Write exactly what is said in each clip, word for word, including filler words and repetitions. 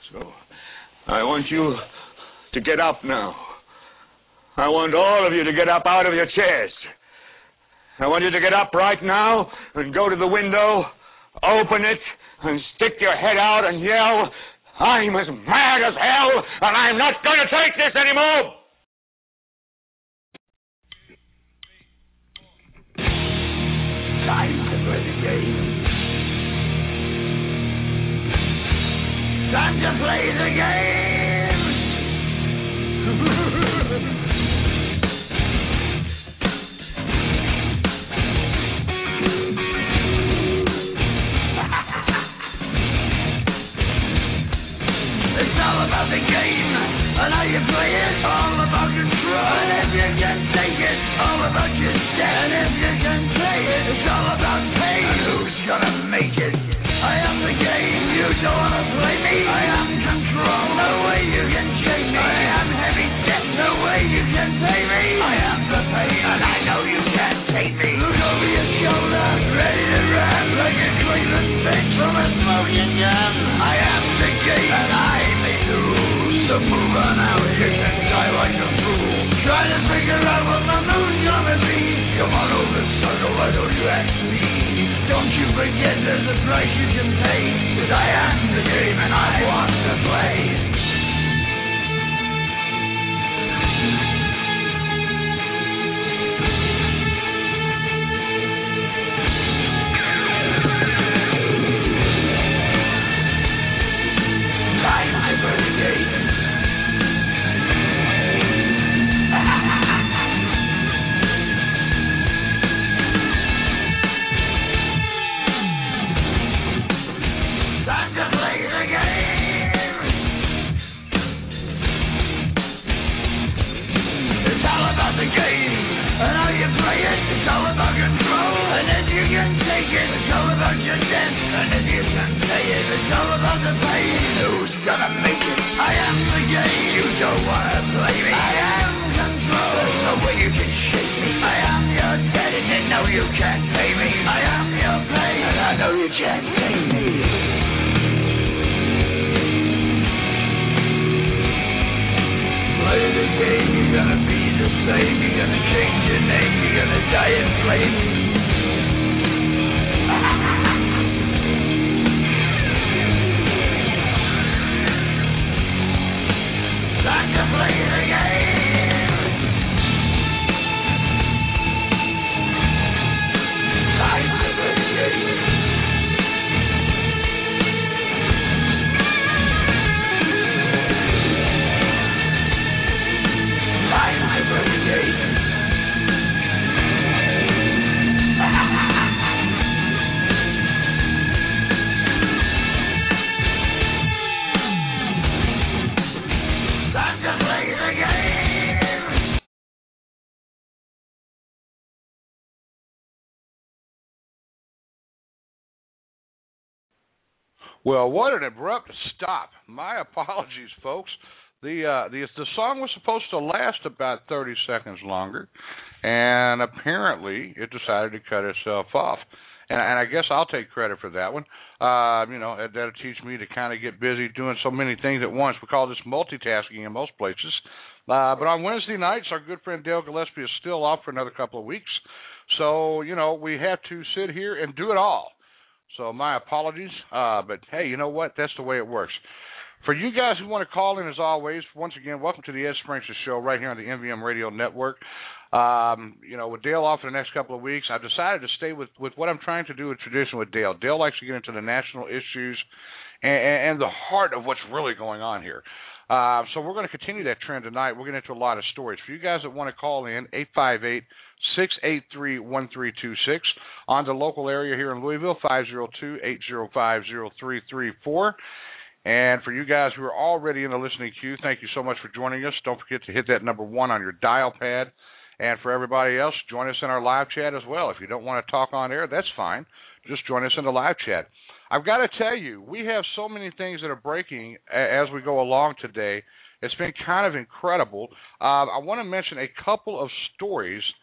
So I want you to get up now. I want all of you to get up out of your chairs. I want you to get up right now and go to the window, open it, and stick your head out and yell, I'm as mad as hell, and I'm not going to take this anymore! Time to play the game. Time to play the game! It's all about the game, and how you play it, all about control. And if you can take it, all about your step. And if you can play it, it's all about pain. And who's gonna make it? I am the game, you don't wanna play me. I am control, no way you can shake me. I am heavy debt, no way you can pay me. I am the pain, and I know you can't take me. Look over your shoulder, ready to run like a Cleveland bitch from a smoking gun. I am the game, and I may lose. So move on out, you can die like a fool. Trying to figure out what the moon's gonna be. Come on over, sucker, why don't you ask me? Don't you forget there's a price you can pay. Cause I am the game and I want to play. Time to play the game. Well, what an abrupt stop. My apologies, folks. The, uh, the the song was supposed to last about thirty seconds longer, and apparently it decided to cut itself off. And, and I guess I'll take credit for that one. Uh, you know, that'll teach me to kind of get busy doing so many things at once. We call this multitasking in most places. Uh, but on Wednesday nights, our good friend Dale Gillespie is still off for another couple of weeks. So, you know, we have to sit here and do it all. So my apologies, uh, but hey, you know what? That's the way it works. For you guys who want to call in, as always, once again, welcome to the Ed Sprinkler Show right here on the M V M Radio Network. Um, you know, with Dale off for the next couple of weeks, I've decided to stay with, with what I'm trying to do with tradition with Dale. Dale likes to get into the national issues and, and the heart of what's really going on here. Uh, so we're going to continue that trend tonight. We're getting into a lot of stories. For you guys that want to call in, eight five eight, six eight three, one three two six. On the local area here in Louisville, five oh two, eight oh five, oh three three four. And for you guys who are already in the listening queue, thank you so much for joining us. Don't forget to hit that number one on your dial pad. And for everybody else, join us in our live chat as well. If you don't want to talk on air, that's fine. Just join us in the live chat. I've got to tell you, we have so many things that are breaking as we go along today. It's been kind of incredible. Uh, I want to mention a couple of stories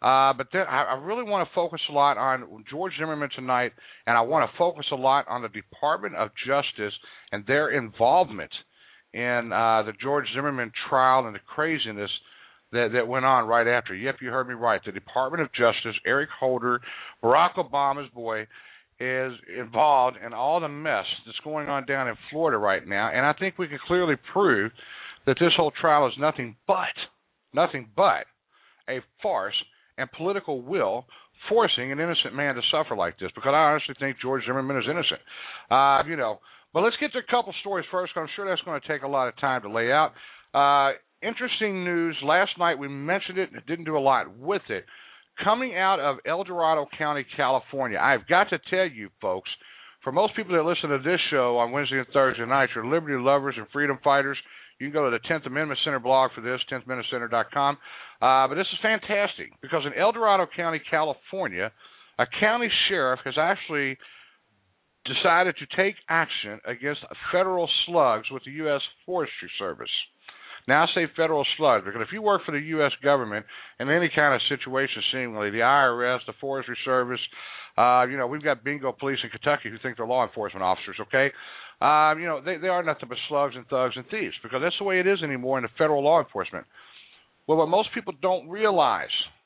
Uh, but then I, I really want to focus a lot on George Zimmerman tonight, and I want to focus a lot on the Department of Justice and their involvement in uh, the George Zimmerman trial and the craziness that, that went on right after. Yep, you heard me right. The Department of Justice, Eric Holder, Barack Obama's boy, is involved in all the mess that's going on down in Florida right now. And I think we can clearly prove that this whole trial is nothing but, nothing but a farce and political will forcing an innocent man to suffer like this, because I honestly think George Zimmerman is innocent. Uh, you know, but let's get to a couple stories first, because I'm sure that's going to take a lot of time to lay out. Uh, interesting news. Last night we mentioned it and didn't do a lot with it. Coming out of El Dorado County, California, I've got to tell you, folks, for most people that listen to this show on Wednesday and Thursday nights are liberty lovers and freedom fighters. You can go to the tenth Amendment Center blog for this, tenth amendment center dot com. Uh, but this is fantastic, because in El Dorado County, California, a county sheriff has actually decided to take action against federal slugs with the U S Forestry Service. Now, I say federal slugs because if you work for the U S government in any kind of situation, seemingly, the I R S, the Forestry Service, uh, you know, we've got bingo police in Kentucky who think they're law enforcement officers, okay? Uh, you know, they, they are nothing but slugs and thugs and thieves, because that's the way it is anymore in the federal law enforcement. Well, what most people don't realize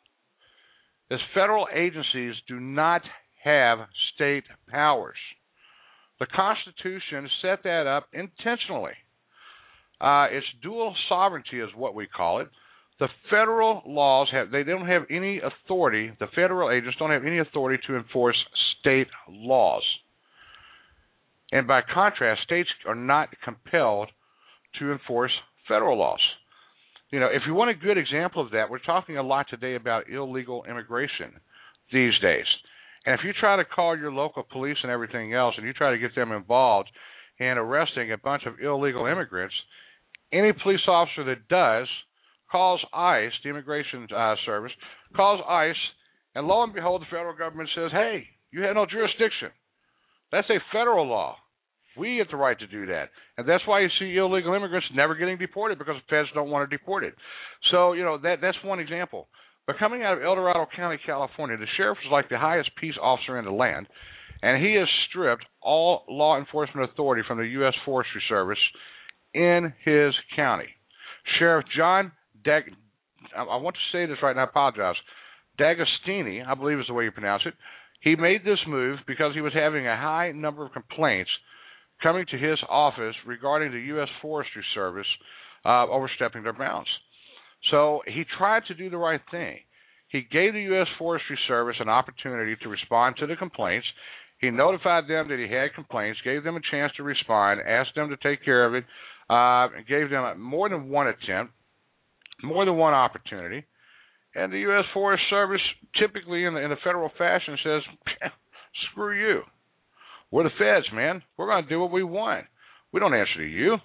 is federal agencies do not have state powers. The Constitution set that up intentionally. Uh, it's dual sovereignty is what we call it. The federal laws have, they don't have any authority, the federal agents don't have any authority to enforce state laws. And by contrast, states are not compelled to enforce federal laws. You know, if you want a good example of that, we're talking a lot today about illegal immigration these days. And if you try to call your local police and everything else, and you try to get them involved in arresting a bunch of illegal immigrants, any police officer that does calls ICE, the Immigration uh, Service, calls ICE, and lo and behold, the federal government says, hey, you have no jurisdiction. That's a federal law. We get the right to do that. And that's why you see illegal immigrants never getting deported, because the feds don't want to deport it. So, you know, that that's one example. But coming out of El Dorado County, California, the sheriff is like the highest peace officer in the land, and he has stripped all law enforcement authority from the U S Forestry Service in his county. Sheriff John Dag, I want to say this right, and I apologize, D'Agostini, I believe is the way you pronounce it, he made this move because he was having a high number of complaints coming to his office regarding the U S Forestry Service uh, overstepping their bounds. So he tried to do the right thing. He gave the U S Forestry Service an opportunity to respond to the complaints. He notified them that he had complaints, gave them a chance to respond, asked them to take care of it, uh, and gave them more than one attempt, more than one opportunity. And the U S Forest Service, typically in the, in the federal fashion, says, screw you. We're the feds, man. We're going to do what we want. We don't answer to you.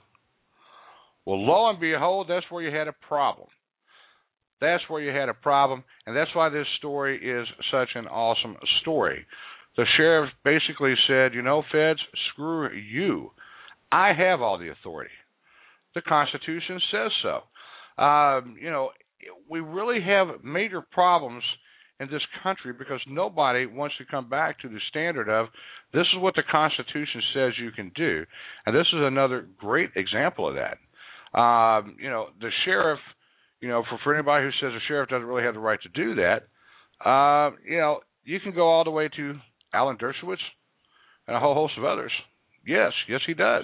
Well, lo and behold, that's where you had a problem. That's where you had a problem, and that's why this story is such an awesome story. The sheriff basically said, you know, feds, screw you. I have all the authority. The Constitution says so. Um, you know, we really have major problems in this country because nobody wants to come back to the standard of this is what the Constitution says you can do. And this is another great example of that. Um, you know, the sheriff, you know, for, for anybody who says the sheriff doesn't really have the right to do that, uh, you know, you can go all the way to Alan Dershowitz and a whole host of others. Yes, yes, he does.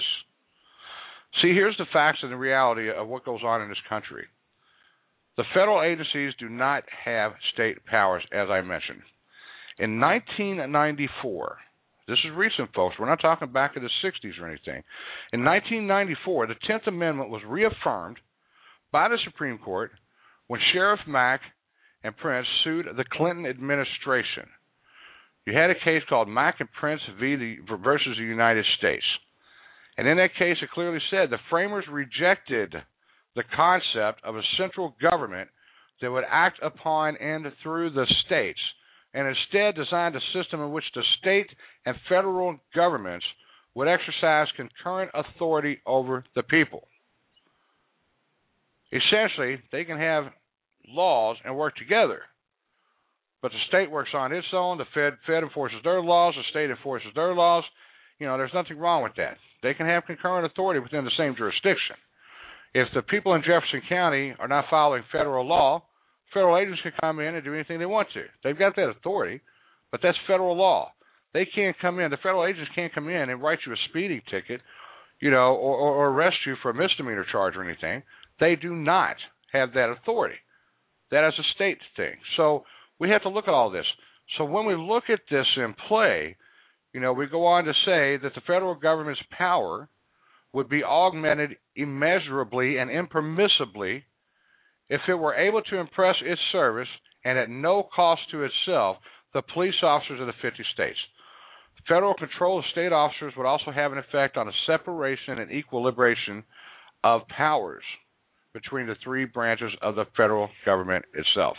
See, here's the facts and the reality of what goes on in this country. The federal agencies do not have state powers, as I mentioned. In nineteen ninety-four, this is recent, folks. We're not talking back in the sixties or anything. In nineteen ninety-four, the tenth Amendment was reaffirmed by the Supreme Court when Sheriff Mack and Prince sued the Clinton administration. You had a case called Mack and Prince v. the, versus the United States. And in that case, it clearly said the framers rejected the concept of a central government that would act upon and through the states, and instead designed a system in which the state and federal governments would exercise concurrent authority over the people. Essentially, they can have laws and work together, but the state works on its own. The Fed Fed enforces their laws. The state enforces their laws. You know, there's nothing wrong with that. They can have concurrent authority within the same jurisdiction. If the people in Jefferson County are not following federal law, federal agents can come in and do anything they want to. They've got that authority, but that's federal law. They can't come in. The federal agents can't come in and write you a speeding ticket, you know, or, or, or arrest you for a misdemeanor charge or anything. They do not have that authority. That is a state thing. So we have to look at all this. So when we look at this in play, you know, we go on to say that the federal government's power would be augmented immeasurably and impermissibly if it were able to impress its service and at no cost to itself the police officers of the fifty states. Federal control of state officers would also have an effect on a separation and equilibration of powers between the three branches of the federal government itself.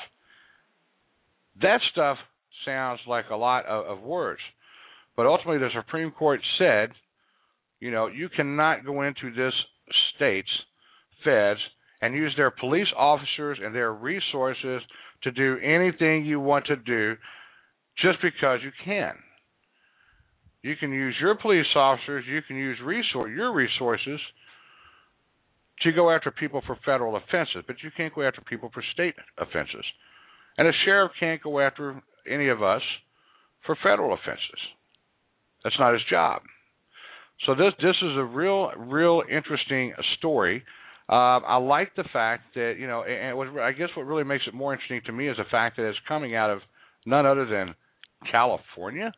That stuff sounds like a lot of, of words, but ultimately the Supreme Court said, you know, you cannot go into this state's feds and use their police officers and their resources to do anything you want to do just because you can. You can use your police officers, you can use resource, your resources to go after people for federal offenses, but you can't go after people for state offenses. And a sheriff can't go after any of us for federal offenses. That's not his job. So this this is a real, real interesting story. Uh, I like the fact that, you know, and what, I guess what really makes it more interesting to me is the fact that it's coming out of none other than California.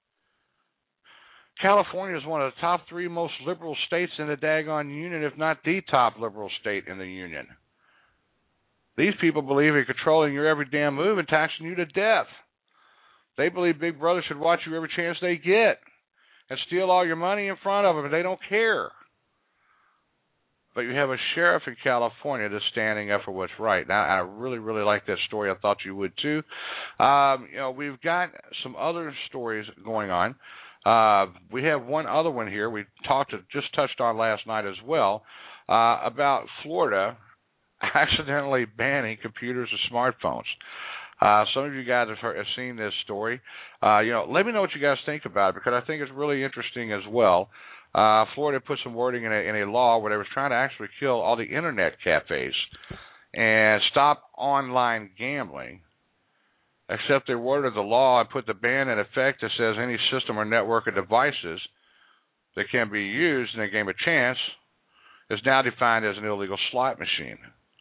California is one of the top three most liberal states in the daggone union, if not the top liberal state in the union. These people believe in controlling your every damn move and taxing you to death. They believe Big Brother should watch you every chance they get and steal all your money in front of them, and they don't care. But you have a sheriff in California that's standing up for what's right. Now, I really, really like that story. I thought you would too. Um, you know, we've got some other stories going on. Uh, we have one other one here we talked to, just touched on last night as well, uh, about Florida accidentally banning computers and smartphones. Uh, some of you guys have, heard, have seen this story. Uh, you know, let me know what you guys think about it, because I think it's really interesting as well. Uh, Florida put some wording in a, in a law where they was trying to actually kill all the internet cafes and stop online gambling, except they worded the law and put the ban in effect that says any system or network of devices that can be used in a game of chance is now defined as an illegal slot machine.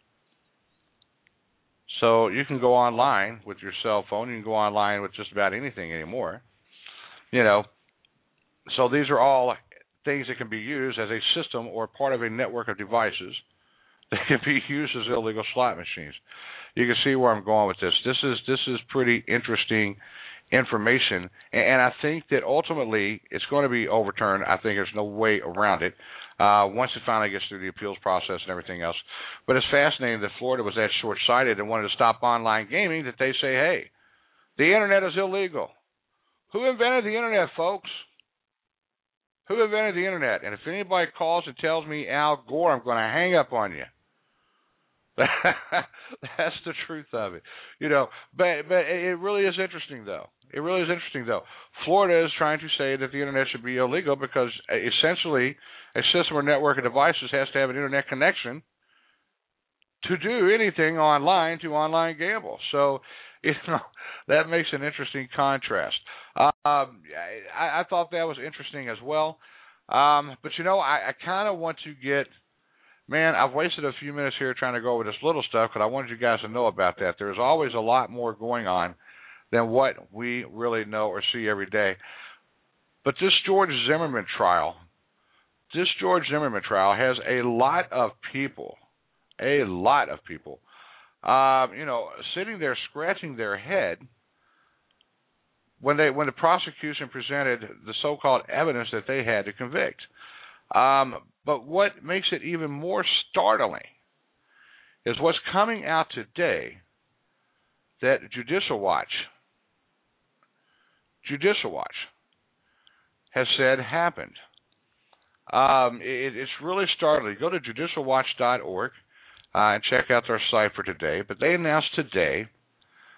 So you can go online with your cell phone. You can go online with just about anything anymore. You know, so these are all things that can be used as a system or part of a network of devices that can be used as illegal slot machines. You can see where I'm going with this. This is this is pretty interesting information, and I think that ultimately it's going to be overturned. I think there's no way around it uh, once it finally gets through the appeals process and everything else. But it's fascinating that Florida was that short-sighted and wanted to stop online gaming that they say, hey, the internet is illegal. Who invented the internet, folks? Who invented the internet? And if anybody calls and tells me Al Gore, I'm going to hang up on you. That's the truth of it, you know. But but it really is interesting, though. It really is interesting, though. Florida is trying to say that the internet should be illegal because essentially a system or network of devices has to have an internet connection to do anything online to online gamble. So, you know, that makes an interesting contrast. Um, I, I thought that was interesting as well. Um, but you know, I, I kind of want to get. Man, I've wasted a few minutes here trying to go over this little stuff because I wanted you guys to know about that. There's always a lot more going on than what we really know or see every day. But this George Zimmerman trial, this George Zimmerman trial has a lot of people, a lot of people, um, you know, sitting there scratching their head when they when the prosecution presented the so-called evidence that they had to convict. Um, but what makes it even more startling is what's coming out today that Judicial Watch, Judicial Watch has said happened. Um, it, it's really startling. Go to judicial watch dot org uh, and check out their site for today. But they announced today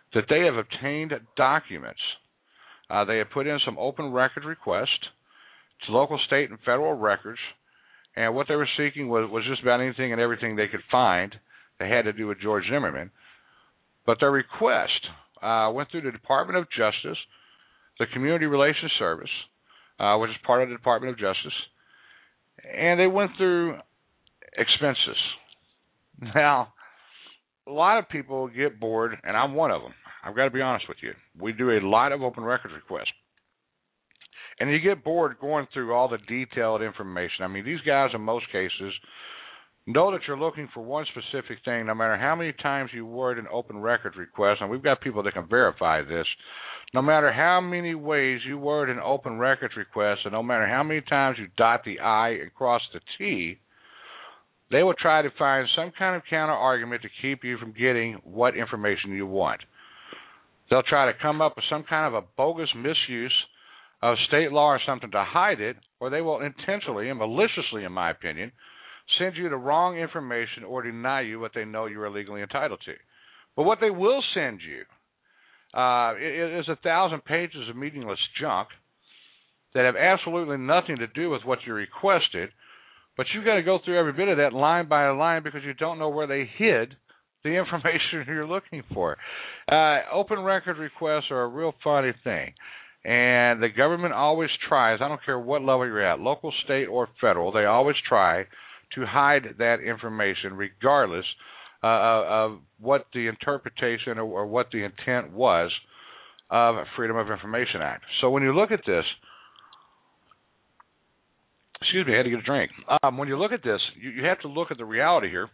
that they have obtained documents. Uh, they have put in some open record requests to local, state, and federal records, and what they were seeking was, was just about anything and everything they could find that had to do with George Zimmerman. But their request uh, went through the Department of Justice, the Community Relations Service, uh, which is part of the Department of Justice, and they went through expenses. Now, a lot of people get bored, and I'm one of them. I've got to be honest with you. We do a lot of open records requests. And you get bored going through all the detailed information. I mean, these guys, in most cases, know that you're looking for one specific thing, no matter how many times you word an open record request, and we've got people that can verify this, no matter how many ways you word an open records request, and no matter how many times you dot the I and cross the T, they will try to find some kind of counter-argument to keep you from getting what information you want. They'll try to come up with some kind of a bogus misuse of state law or something to hide it, or they will intentionally and maliciously, in my opinion, send you the wrong information or deny you what they know you are legally entitled to. But what they will send you uh, is a thousand pages of meaningless junk that have absolutely nothing to do with what you requested, but you've got to go through every bit of that line by line because you don't know where they hid the information you're looking for. Uh, open record requests are a real funny thing. And the government always tries, I don't care what level you're at, local, state, or federal, they always try to hide that information regardless uh, of what the interpretation or, or what the intent was of Freedom of Information Act. So when you look at this, excuse me, I had to get a drink. Um, when you look at this, you, you have to look at the reality here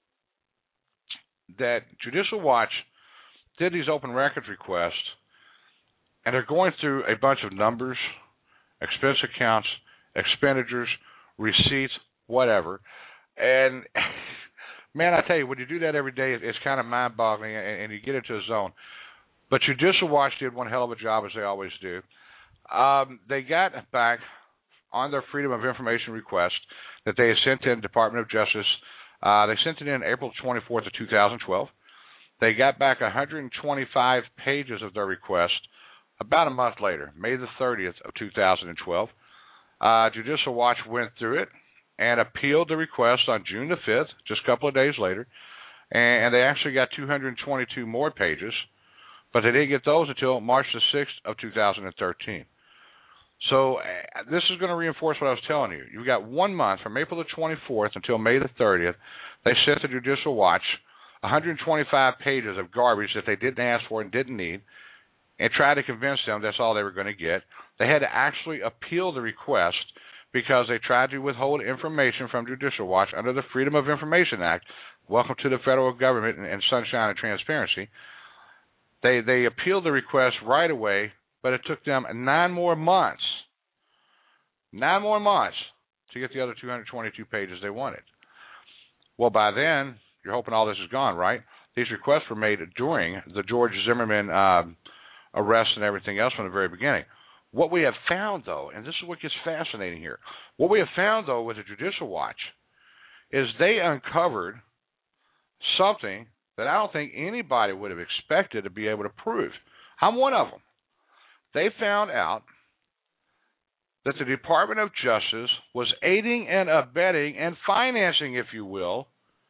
that Judicial Watch did these open records requests, and they're going through a bunch of numbers, expense accounts, expenditures, receipts, whatever. And, man, I tell you, when you do that every day, it's kind of mind-boggling, and, and you get into a zone. But Judicial Watch did one hell of a job, as they always do. Um, they got back on their Freedom of Information request that they had sent in the Department of Justice. Uh, they sent it in April twenty-fourth of two thousand twelve. They got back one hundred twenty-five pages of their request about a month later, May the thirtieth of two thousand twelve. Uh, Judicial Watch went through it and appealed the request on June the fifth, just a couple of days later, and, and they actually got two hundred twenty-two more pages, but they didn't get those until March the sixth of two thousand thirteen. So uh, this is going to reinforce what I was telling you. You've got one month from April the twenty-fourth until May the thirtieth. They sent to Judicial Watch one hundred twenty-five pages of garbage that they didn't ask for and didn't need, and tried to convince them that's all they were going to get. They had to actually appeal the request because they tried to withhold information from Judicial Watch under the Freedom of Information Act. Welcome to the federal government and, and sunshine and transparency. They they appealed the request right away, but it took them nine more months, nine more months to get the other two hundred twenty-two pages they wanted. Well, by then, you're hoping all this is gone, right? These requests were made during the George Zimmerman uh, arrest and everything else from the very beginning. What we have found, though, and this is what gets fascinating here, what we have found, though, with the Judicial Watch is they uncovered something that I don't think anybody would have expected to be able to prove. I'm one of them. They found out that the Department of Justice was aiding and abetting and financing, if you will,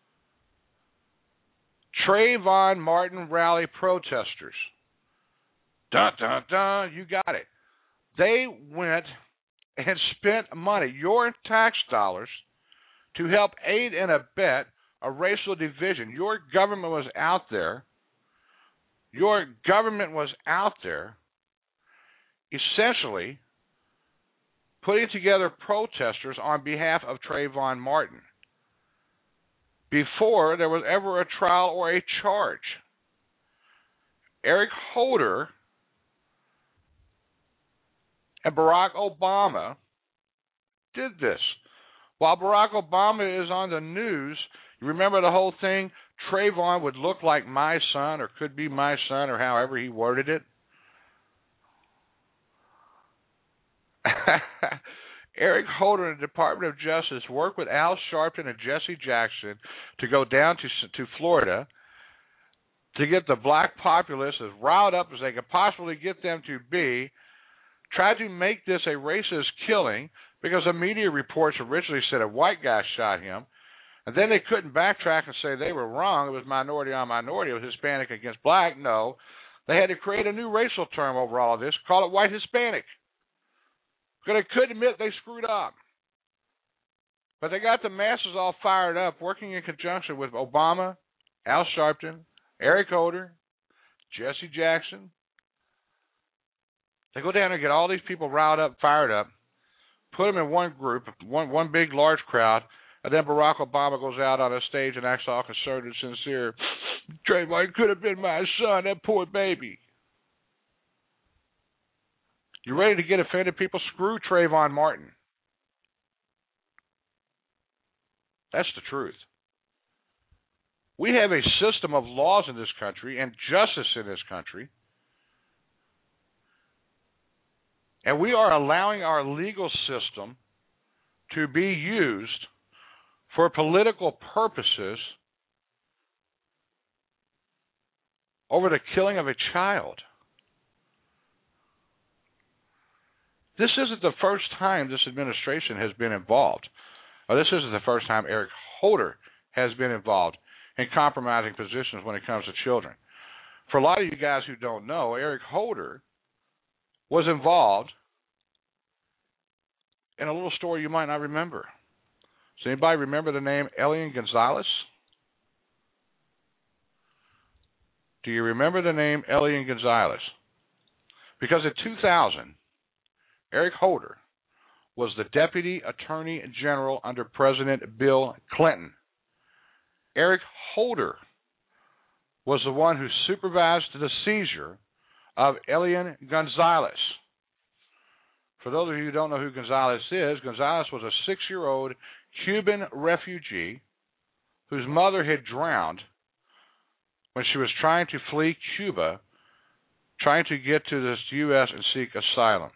Trayvon Martin rally protesters. Dun, dun, dun, you got it. They went and spent money, your tax dollars, to help aid and abet a racial division. Your government was out there. Your government was out there essentially putting together protesters on behalf of Trayvon Martin before there was ever a trial or a charge. Eric Holder and Barack Obama did this. While Barack Obama is on the news, you remember the whole thing, Trayvon would look like my son or could be my son or however he worded it. Eric Holder and the Department of Justice worked with Al Sharpton and Jesse Jackson to go down to to Florida to get the black populace as riled up as they could possibly get them to be, tried to make this a racist killing because the media reports originally said a white guy shot him, and then they couldn't backtrack and say they were wrong. It was minority on minority. It was Hispanic against black. No. They had to create a new racial term over all of this, call it white Hispanic. Because they couldn't admit they screwed up. But they got the masses all fired up, working in conjunction with Obama, Al Sharpton, Eric Holder, Jesse Jackson. They go down and get all these people riled up, fired up, put them in one group, one one big, large crowd, and then Barack Obama goes out on a stage and acts all concerned and sincere. Trayvon could have been my son, that poor baby. You ready to get offended, people? Screw Trayvon Martin. That's the truth. We have a system of laws in this country and justice in this country, and we are allowing our legal system to be used for political purposes over the killing of a child. This isn't the first time this administration has been involved. Or this isn't the first time Eric Holder has been involved in compromising positions when it comes to children. For a lot of you guys who don't know, Eric Holder was involved in a little story you might not remember. Does anybody remember the name Elian Gonzalez? Do you remember the name Elian Gonzalez? Because in two thousand, Eric Holder was the Deputy Attorney General under President Bill Clinton. Eric Holder was the one who supervised the seizure of Elian Gonzalez. For those of you who don't know who Gonzalez is, Gonzalez was a six-year-old Cuban refugee whose mother had drowned when she was trying to flee Cuba, trying to get to the U S and seek asylum.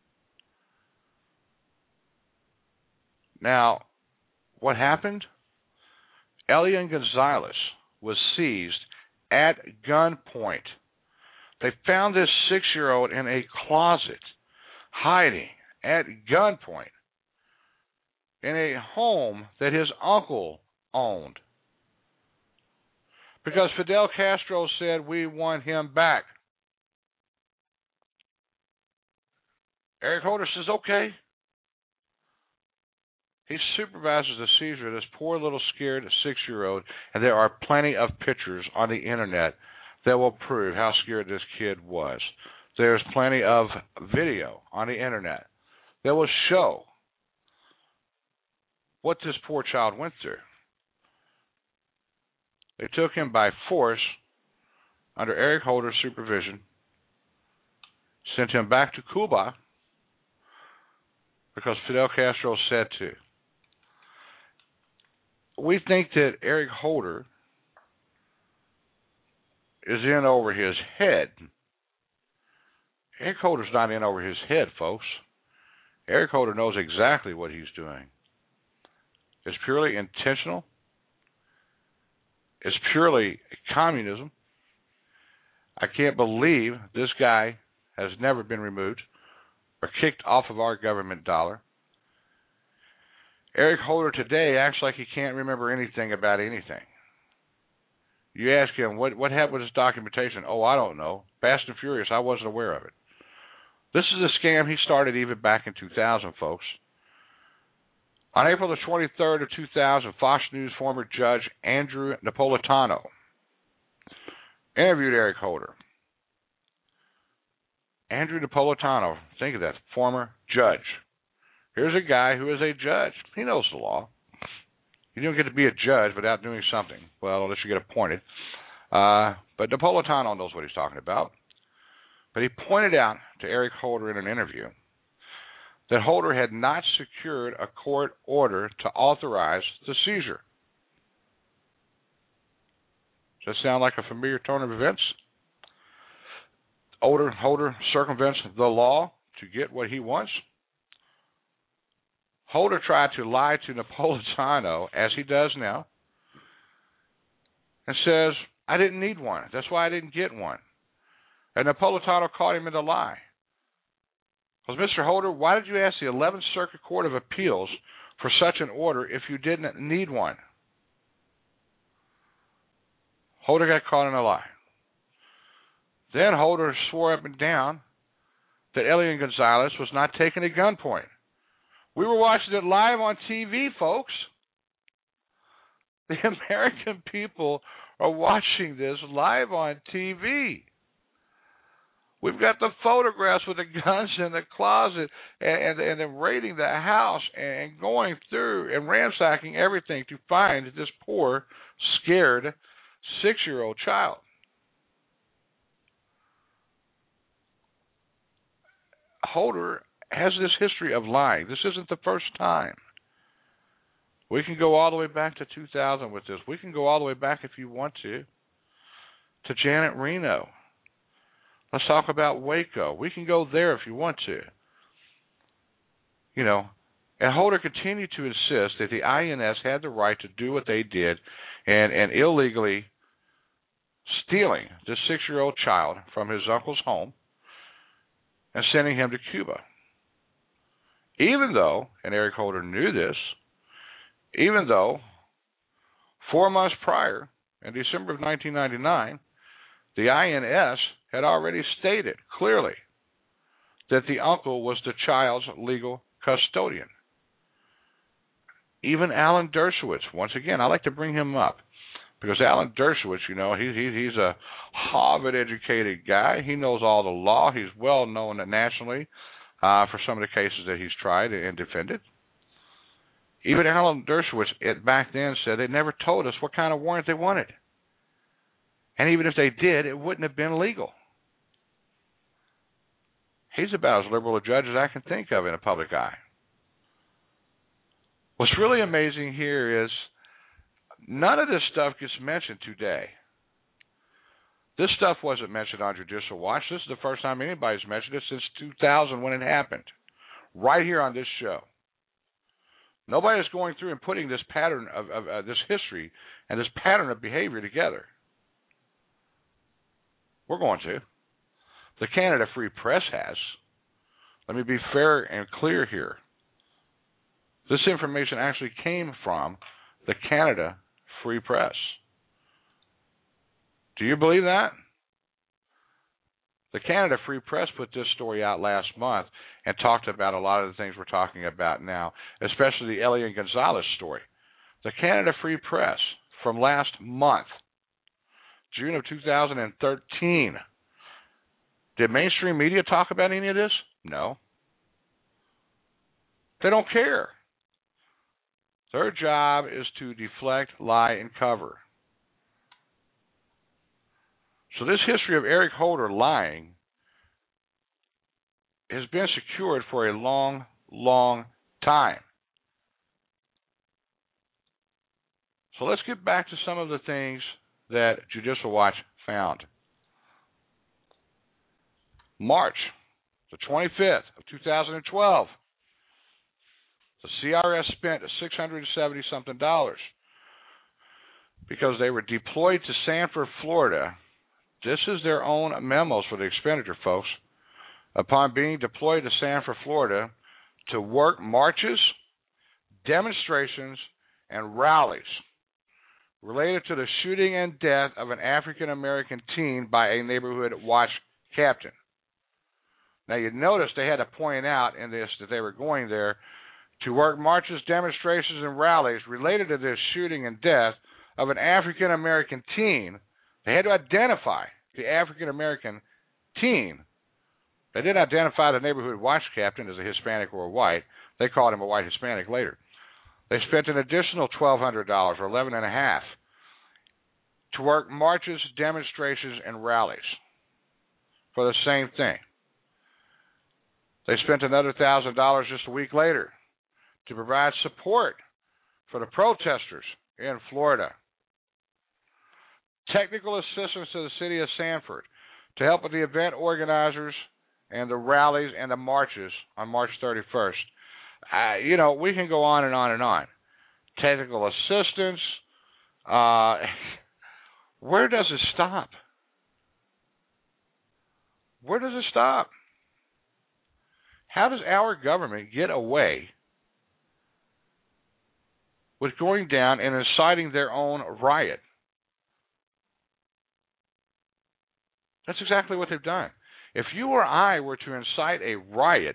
Now, what happened? Elian Gonzalez was seized at gunpoint. They found this six-year-old in a closet, hiding at gunpoint in a home that his uncle owned. Because Fidel Castro said, we want him back. Eric Holder says, okay. He supervises the seizure of this poor little scared six-year-old, and there are plenty of pictures on the internet that will prove how scared this kid was. There's plenty of video on the internet that will show what this poor child went through. They took him by force under Eric Holder's supervision, sent him back to Cuba because Fidel Castro said to. We think that Eric Holder is in over his head. Eric Holder's not in over his head, folks. Eric Holder knows exactly what he's doing. It's purely intentional. It's purely communism. I can't believe this guy has never been removed or kicked off of our government dollar. Eric Holder today acts like he can't remember anything about anything. You ask him, what what happened with his documentation? Oh, I don't know. Fast and Furious, I wasn't aware of it. This is a scam he started even back in two thousand, folks. On April the twenty-third of two thousand, Fox News former judge Andrew Napolitano interviewed Eric Holder. Andrew Napolitano, think of that, former judge. Here's a guy who is a judge. He knows the law. You don't get to be a judge without doing something. Well, unless you get appointed. Uh, but Napolitano knows what he's talking about. But he pointed out to Eric Holder in an interview that Holder had not secured a court order to authorize the seizure. Does that sound like a familiar turn of events? Holder, Holder circumvents the law to get what he wants. Holder tried to lie to Napolitano, as he does now, and says, I didn't need one. That's why I didn't get one. And Napolitano caught him in the lie. Because, Mister Holder, why did you ask the eleventh Circuit Court of Appeals for such an order if you didn't need one? Holder got caught in a lie. Then Holder swore up and down that Elian Gonzalez was not taken at gunpoint. We were watching it live on T V, folks. The American people are watching this live on T V. We've got the photographs with the guns in the closet and, and, and them raiding the house and going through and ransacking everything to find this poor, scared six-year-old child. Holder has this history of lying. This isn't the first time. We can go all the way back to two thousand with this. We can go all the way back, if you want to, to Janet Reno. Let's talk about Waco. We can go there if you want to. You know, and Holder continued to insist that the I N S had the right to do what they did and, and illegally stealing this six-year-old child from his uncle's home and sending him to Cuba. Even though, and Eric Holder knew this, even though four months prior, in December of nineteen ninety-nine, the I N S had already stated clearly that the uncle was the child's legal custodian. Even Alan Dershowitz, once again, I like to bring him up because Alan Dershowitz, you know, he, he, he's a Harvard-educated guy. He knows all the law. He's well known nationally uh, for some of the cases that he's tried and defended. Even Alan Dershowitz it, back then said they never told us what kind of warrant they wanted. And even if they did, it wouldn't have been legal. He's about as liberal a judge as I can think of in a public eye. What's really amazing here is none of this stuff gets mentioned today. This stuff wasn't mentioned on Judicial Watch. This is the first time anybody's mentioned it since two thousand when it happened, right here on this show. Nobody is going through and putting this pattern of, of uh, this history and this pattern of behavior together. We're going to. The Canada Free Press has. Let me be fair and clear here. This information actually came from the Canada Free Press. Do you believe that? The Canada Free Press put this story out last month and talked about a lot of the things we're talking about now, especially the Elian Gonzalez story. The Canada Free Press from last month, June of two thousand thirteen. Did mainstream media talk about any of this? No. They don't care. Their job is to deflect, lie, and cover. So this history of Eric Holder lying has been secured for a long, long time. So let's get back to some of the things that Judicial Watch found. March the twenty-fifth of two thousand twelve, the C R S spent six hundred seventy something dollars because they were deployed to Sanford, Florida. This is their own memos for the expenditure, folks. Upon being deployed to Sanford, Florida, to work marches, demonstrations, and rallies related to the shooting and death of an African-American teen by a neighborhood watch captain. Now, you notice they had to point out in this that they were going there to work marches, demonstrations, and rallies related to this shooting and death of an African-American teen. They had to identify the African-American teen. They didn't identify the neighborhood watch captain as a Hispanic or a white. They called him a white Hispanic later. They spent an additional twelve hundred dollars, or eleven and a half, to work marches, demonstrations, and rallies for the same thing. They spent another one thousand dollars just a week later to provide support for the protesters in Florida. Technical assistance to the city of Sanford to help with the event organizers and the rallies and the marches on March thirty-first. Uh, you know, we can go on and on and on. Technical assistance, uh, Where does it stop? Where does it stop? How does our government get away with going down and inciting their own riot? That's exactly what they've done. If you or I were to incite a riot,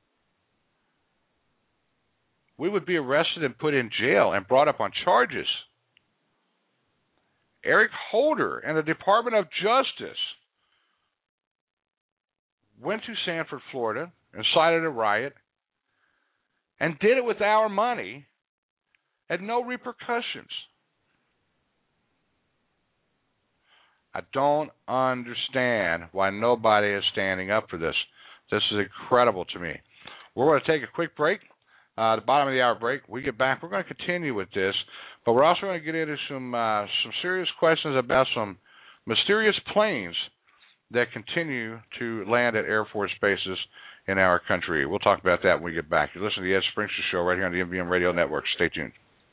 we would be arrested and put in jail and brought up on charges. Eric Holder and the Department of Justice went to Sanford, Florida, incited a riot, and did it with our money at no repercussions. I don't understand why nobody is standing up for this. This is incredible to me. We're going to take a quick break, uh, the bottom of the hour break. We get back, we're going to continue with this, but we're also going to get into some uh, some serious questions about some mysterious planes that continue to land at Air Force bases in our country. We'll talk about that when we get back. You're listening to the Ed Springster Show right here on the M V M Radio Network. Stay tuned.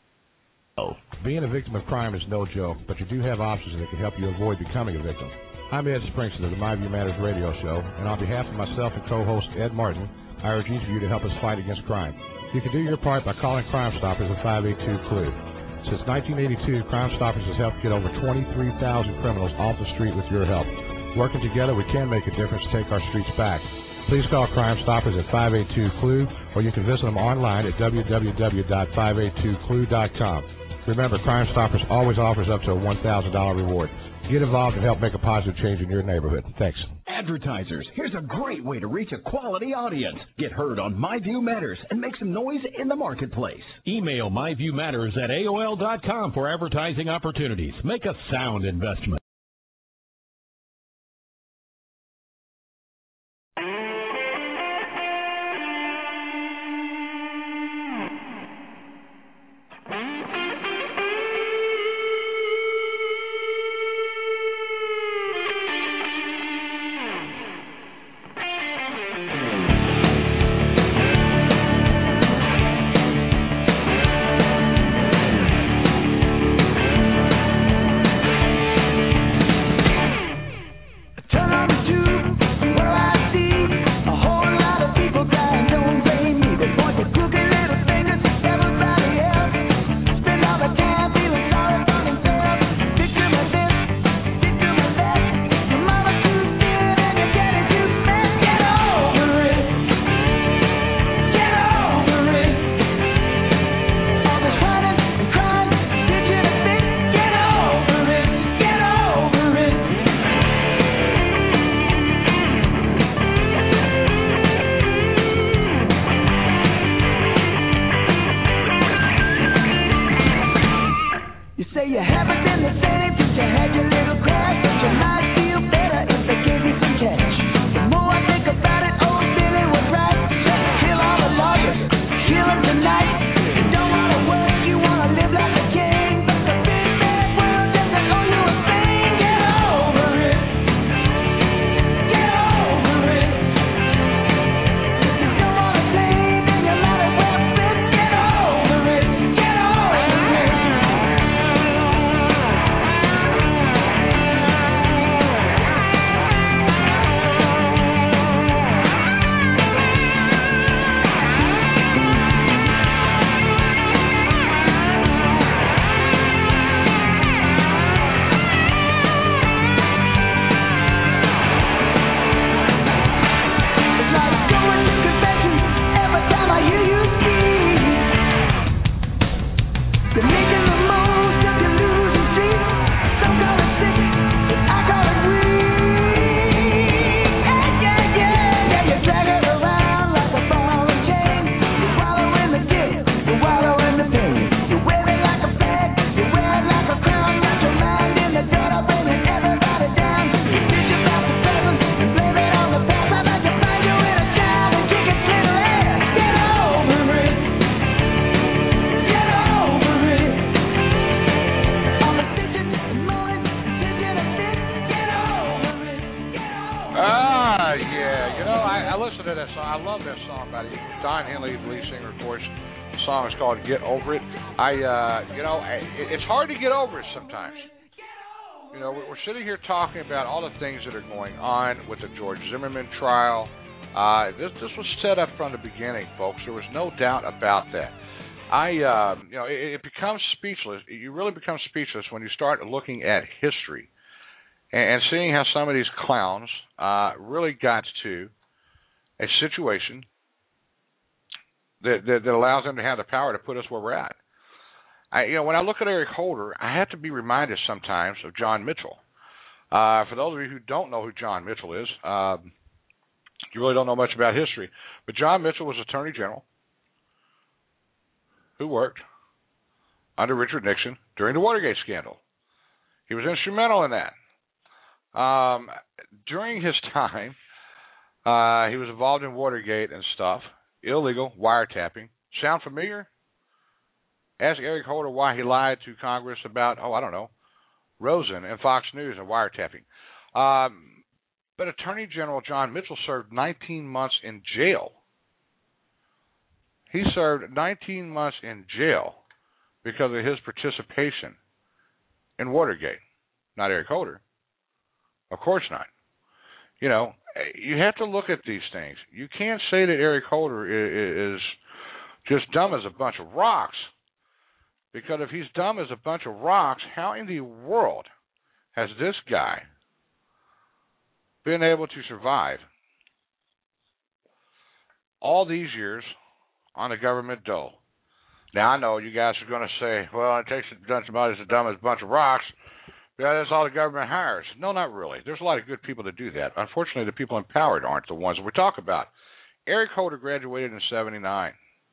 Oh, being a victim of crime is no joke, but you do have options that can help you avoid becoming a victim. I'm Ed Springster of the My View Matters radio show, and on behalf of myself and co-host Ed Martin, I urge each of you to help us fight against crime. You can do your part by calling Crime Stoppers at five eight two, C L U E. Since nineteen eighty-two, Crime Stoppers has helped get over twenty-three thousand criminals off the street with your help. Working together, we can make a difference to take our streets back. Please call Crime Stoppers at five eight two, C L U E, or you can visit them online at w w w dot five eight two C L U E dot com. Remember, Crime Stoppers always offers up to a one thousand dollars reward. Get involved and help make a positive change in your neighborhood. Thanks. Advertisers, here's a great way to reach a quality audience. Get heard on My View Matters and make some noise in the marketplace. Email myviewmatters at A O L dot com for advertising opportunities. Make a sound investment. Get Over It. I, uh, you know, it, it's hard to get over it sometimes. You know, we're sitting here talking about all the things that are going on with the George Zimmerman trial. Uh, this this was set up from the beginning, folks. There was no doubt about that. I, uh, you know, it, it becomes speechless. You really become speechless when you start looking at history and, and seeing how some of these clowns uh, really got to a situation that, that that allows them to have the power to put us where we're at. I, you know, when I look at Eric Holder, I have to be reminded sometimes of John Mitchell. Uh, for those of you who don't know who John Mitchell is, um, you really don't know much about history. But John Mitchell was Attorney General who worked under Richard Nixon during the Watergate scandal. He was instrumental in that. Um, during his time, uh, he was involved in Watergate and stuff, illegal wiretapping. Sound familiar? Ask Eric Holder why he lied to Congress about, oh, I don't know, Rosen and Fox News and wiretapping. Um, but Attorney General John Mitchell served nineteen months in jail. He served nineteen months in jail because of his participation in Watergate. Not Eric Holder. Of course not. You know, you have to look at these things. You can't say that Eric Holder is just dumb as a bunch of rocks. Because if he's dumb as a bunch of rocks, how in the world has this guy been able to survive all these years on a government dole? Now, I know you guys are going to say, well, it takes somebody as dumb as a bunch of rocks. Yeah, that's all the government hires. No, not really. There's a lot of good people that do that. Unfortunately, the people in power aren't the ones that we talk about. Eric Holder graduated in seventy-nine.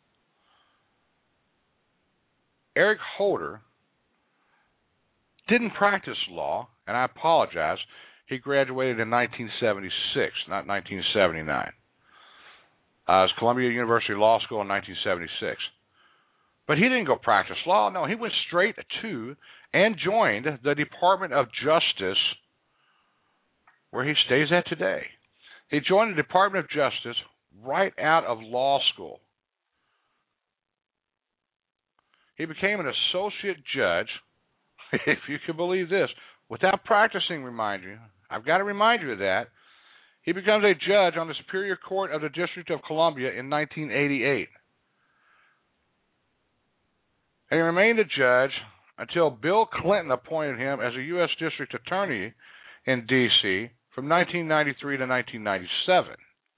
Eric Holder didn't practice law, and I apologize. He graduated in nineteen seventy-six, not nineteen seventy-nine. Uh, it was Columbia University Law School in nineteen seventy-six. But he didn't go practice law. No, he went straight to and joined the Department of Justice, where he stays at today. He joined the Department of Justice right out of law school. He became an associate judge, if you can believe this, without practicing, remind you. I've got to remind you of that. He becomes a judge on the Superior Court of the District of Columbia in nineteen eighty-eight. And he remained a judge until Bill Clinton appointed him as a U S District Attorney in D C from nineteen ninety-three to nineteen ninety-seven.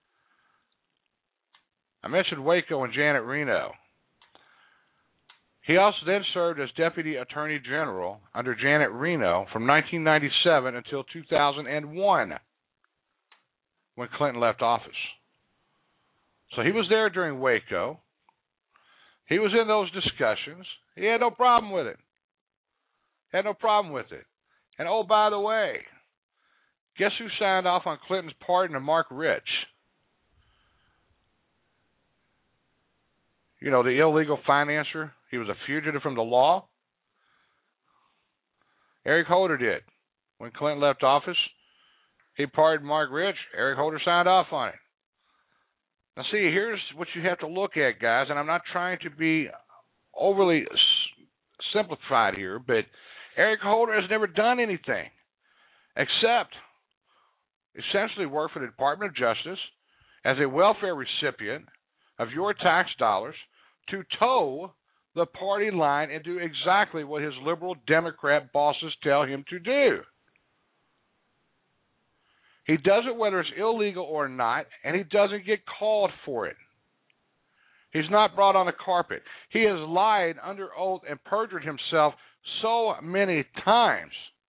I mentioned Waco and Janet Reno. He also then served as Deputy Attorney General under Janet Reno from nineteen ninety-seven until two thousand one, when Clinton left office. So he was there during Waco. He was in those discussions. He had no problem with it. Had no problem with it. And oh, by the way, guess who signed off on Clinton's pardon of Mark Rich? You know, the illegal financer. He was a fugitive from the law. Eric Holder did. When Clinton left office, he pardoned Mark Rich. Eric Holder signed off on it. Now, see, here's what you have to look at, guys, and I'm not trying to be overly s- simplified here, but Eric Holder has never done anything except essentially work for the Department of Justice as a welfare recipient of your tax dollars to toe the party line and do exactly what his liberal Democrat bosses tell him to do. He does it whether it's illegal or not, and he doesn't get called for it. He's not brought on the carpet. He has lied under oath and perjured himself so many times.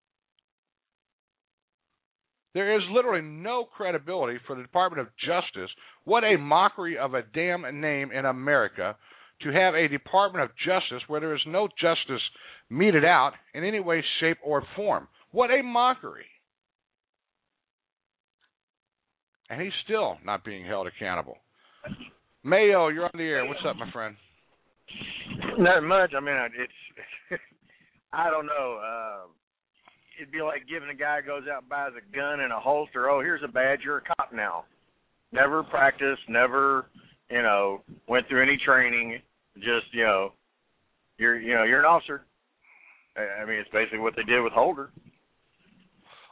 There is literally no credibility for the Department of Justice. What a mockery of a damn name in America to have a Department of Justice where there is no justice meted out in any way, shape, or form. What a mockery. And he's still not being held accountable. Mayo, you're on the air. What's up, my friend? Not much. I mean, it's, I don't know. Uh, it'd be like giving a guy who goes out and buys a gun and a holster, oh, here's a badge, you're a cop now. Never practiced, never, you know, went through any training, just, you know, you're, you know, you're an officer. I mean, it's basically what they did with Holder.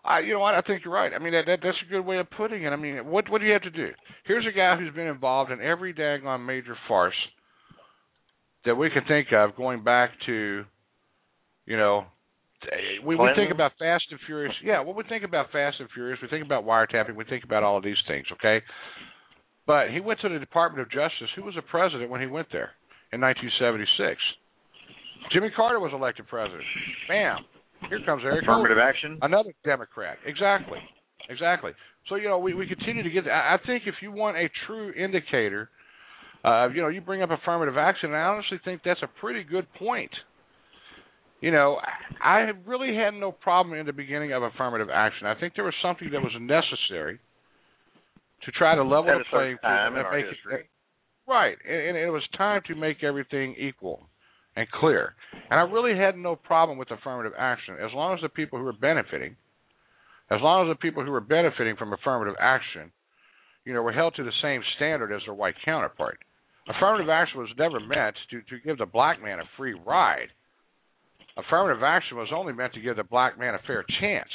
I, you know what? I think you're right. I mean, that, that that's a good way of putting it. I mean, what what do you have to do? Here's a guy who's been involved in every daggone major farce that we can think of, going back to, you know, we, we think about Fast and Furious. Yeah, when we think about Fast and Furious, we think about wiretapping, we think about all of these things, okay? But he went to the Department of Justice. Who was the president when he went there in nineteen seventy-six? Jimmy Carter was elected president. Bam. Here comes Eric Affirmative Holder, action. another Democrat. Exactly. Exactly. So, you know, we, we continue to get – I think if you want a true indicator, uh, you know, you bring up affirmative action, and I honestly think that's a pretty good point. You know, I really had no problem in the beginning of affirmative action. I think there was something that was necessary to try to level the playing field and make it right. And, and it was time to make everything equal and clear. And I really had no problem with affirmative action as long as the people who were benefiting, as long as the people who were benefiting from affirmative action, you know, were held to the same standard as their white counterpart. Affirmative action was never meant to, to give the black man a free ride. Affirmative action was only meant to give the black man a fair chance.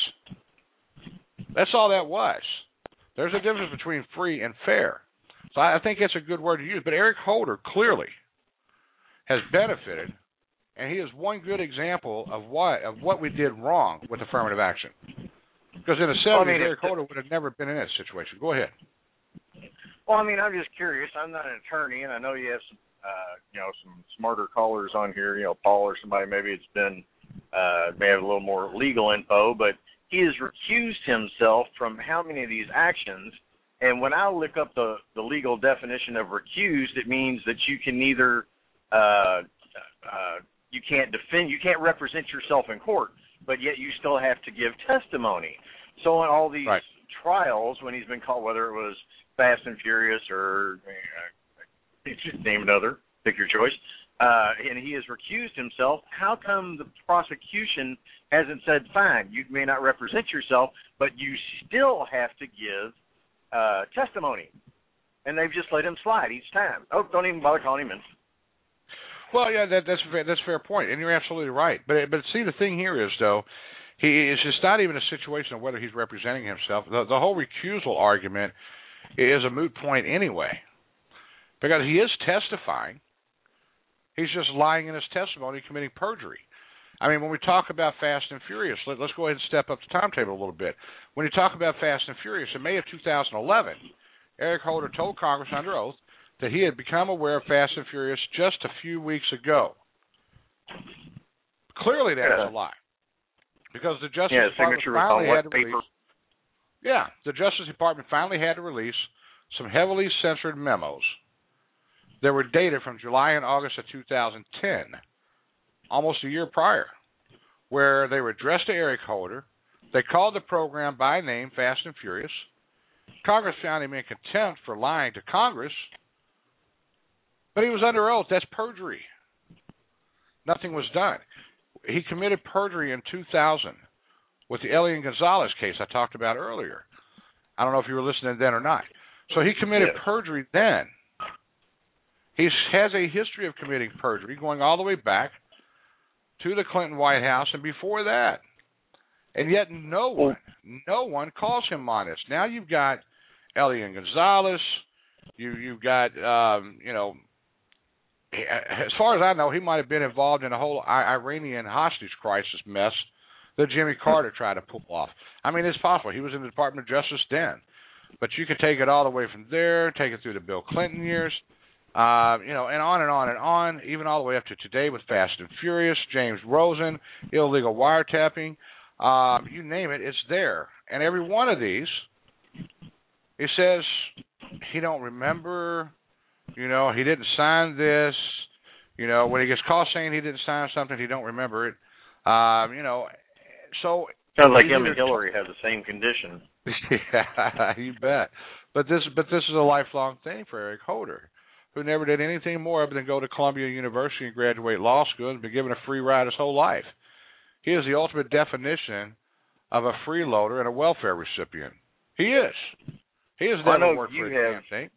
That's all that was. There's a difference between free and fair. So I think it's a good word to use. But Eric Holder clearly has benefited, and he is one good example of what of what we did wrong with affirmative action. Because in the seventies, well, I mean, Eric Holder would have never been in that situation. Go ahead. Well, I mean, I'm just curious. I'm not an attorney, and I know you have some, uh, you know, some smarter callers on here. You know, Paul or somebody. Maybe it's been uh, may have a little more legal info, but he has recused himself from how many of these actions? And when I look up the the legal definition of recused, it means that you can neither uh, uh, you can't defend, you can't represent yourself in court, but yet you still have to give testimony. So in all these right. trials, when he's been called, whether it was Fast and Furious or uh, just name another, pick your choice, uh, and he has recused himself, how come the prosecution hasn't said, fine, you may not represent yourself, but you still have to give uh, testimony? And they've just let him slide each time. Oh, don't even bother calling him in. Well, yeah, that, that's a fair, that's a fair point, and you're absolutely right. But but see, the thing here is, though, he is just not even a situation of whether he's representing himself. The, the whole recusal argument is a moot point anyway, because he is testifying. He's just lying in his testimony, committing perjury. I mean, when we talk about Fast and Furious, let, let's go ahead and step up the timetable a little bit. When you talk about Fast and Furious, in May of two thousand eleven, Eric Holder told Congress under oath that he had become aware of Fast and Furious just a few weeks ago. Clearly that yeah. is a lie. Because the Justice yeah, Department finally had to paper? release Yeah, the Justice Department finally had to release some heavily censored memos that were dated from July and August of two thousand ten, almost a year prior, where they were addressed to Eric Holder. They called the program by name Fast and Furious. Congress found him in contempt for lying to Congress, but he was under oath. That's perjury. Nothing was done. He committed perjury in two thousand with the Elian Gonzalez case I talked about earlier. I don't know if you were listening then or not. So he committed yes. perjury then. He has a history of committing perjury going all the way back to the Clinton White House and before that. And yet no one, no one calls him on this. Now you've got Elian Gonzalez. You, you've got, um, you know, as far as I know, he might have been involved in a whole Iranian hostage crisis mess that Jimmy Carter tried to pull off. I mean, it's possible. He was in the Department of Justice then. But you could take it all the way from there, take it through the Bill Clinton years, uh, you know, and on and on and on, even all the way up to today with Fast and Furious, James Rosen, illegal wiretapping. Um, you name it, it's there. And every one of these, he says he don't remember, you know, he didn't sign this. You know, when he gets caught saying he didn't sign something, he don't remember it. Um, you know, so sounds like him and Hillary have the same condition. Yeah, you bet. But this, but this is a lifelong thing for Eric Holder, who never did anything more other than go to Columbia University and graduate law school and been given a free ride his whole life. He is the ultimate definition of a freeloader and a welfare recipient. He is. He has never well, worked for a damn thing.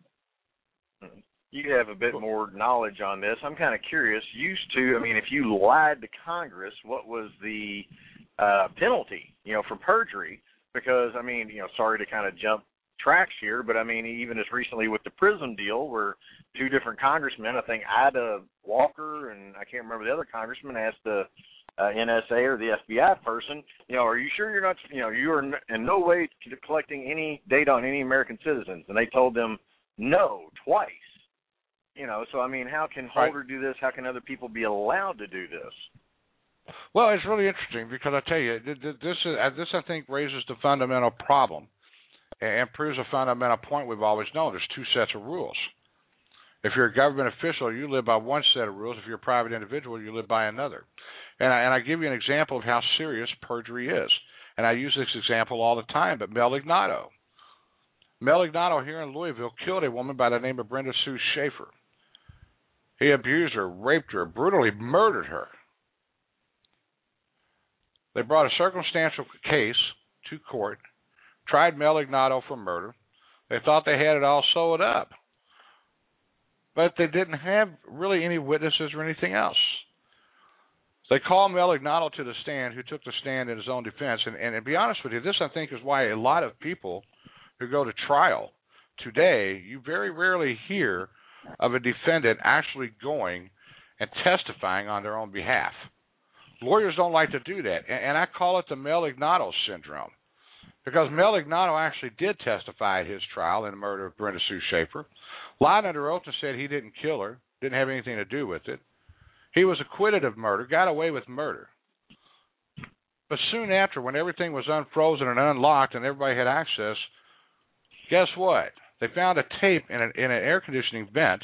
You have a bit more knowledge on this. I'm kind of curious. Used to, I mean, if you lied to Congress, what was the uh, penalty, you know, for perjury? because, I mean, you know, sorry to kind of jump tracks here, but, I mean, even as recently with the PRISM deal where two different congressmen, I think Ida Walker and I can't remember the other congressman, asked the uh, N S A or the F B I person, you know, are you sure you're not, you know, you are in no way collecting any data on any American citizens? And they told them no, twice. You know, so, I mean, how can Holder right. do this? How can other people be allowed to do this? Well, it's really interesting because I tell you, this is, this I think raises the fundamental problem and proves a fundamental point we've always known. There's two sets of rules. If you're a government official, you live by one set of rules. If you're a private individual, you live by another. And I, and I give you an example of how serious perjury is. And I use this example all the time, but Mel Ignatow. Mel Ignatow here in Louisville killed a woman by the name of Brenda Sue Schaefer. He abused her, raped her, brutally murdered her. They brought a circumstantial case to court, tried Mel Ignatow for murder. They thought they had it all sewed up. But they didn't have really any witnesses or anything else. They called Mel Ignatow to the stand, who took the stand in his own defense. And, and to be honest with you, this, I think, is why a lot of people who go to trial today, you very rarely hear of a defendant actually going and testifying on their own behalf. Lawyers don't like to do that, and, and I call it the Mel Ignatow syndrome, because Mel Ignatow actually did testify at his trial in the murder of Brenda Sue Schaefer, lied under oath and said he didn't kill her, didn't have anything to do with it. He was acquitted of murder, got away with murder. But soon after, when everything was unfrozen and unlocked and everybody had access, guess what? They found a tape in an, in an air conditioning vent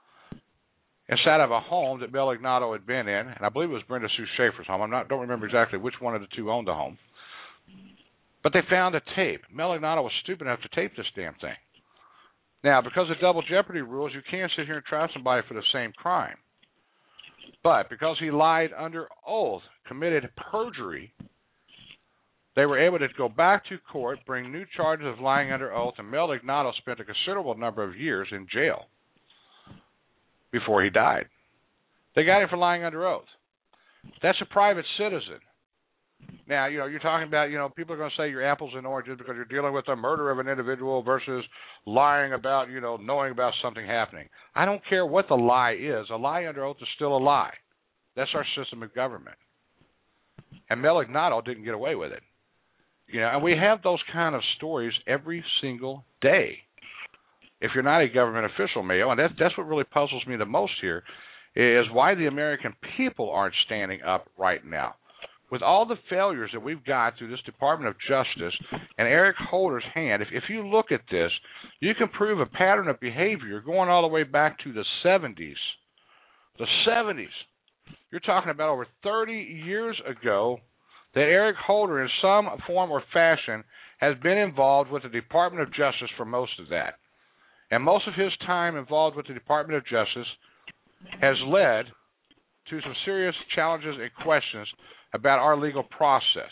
inside of a home that Mel Ignatow had been in, and I believe it was Brenda Sue Schaefer's home. I not don't remember exactly which one of the two owned the home. But they found a tape. Mel Ignatow was stupid enough to tape this damn thing. Now, because of double jeopardy rules, you can't sit here and try somebody for the same crime. But because he lied under oath, committed perjury, they were able to go back to court, bring new charges of lying under oath, and Mel Ignatow spent a considerable number of years in jail before he died. They got him for lying under oath. That's a private citizen. Now, you know, you're talking about, you know, people are going to say you're apples and oranges because you're dealing with the murder of an individual versus lying about, you know, knowing about something happening. I don't care what the lie is. A lie under oath is still a lie. That's our system of government. And Mel Ignatow didn't get away with it. You know, and we have those kind of stories every single day. If you're not a government official, Mayo, and that's, that's what really puzzles me the most here, is why the American people aren't standing up right now. With all the failures that we've got through this Department of Justice and Eric Holder's hand, if, if you look at this, you can prove a pattern of behavior going all the way back to the seventies. The seventies. You're talking about over thirty years ago that Eric Holder, in some form or fashion, has been involved with the Department of Justice for most of that. And most of his time involved with the Department of Justice has led to some serious challenges and questions about our legal process.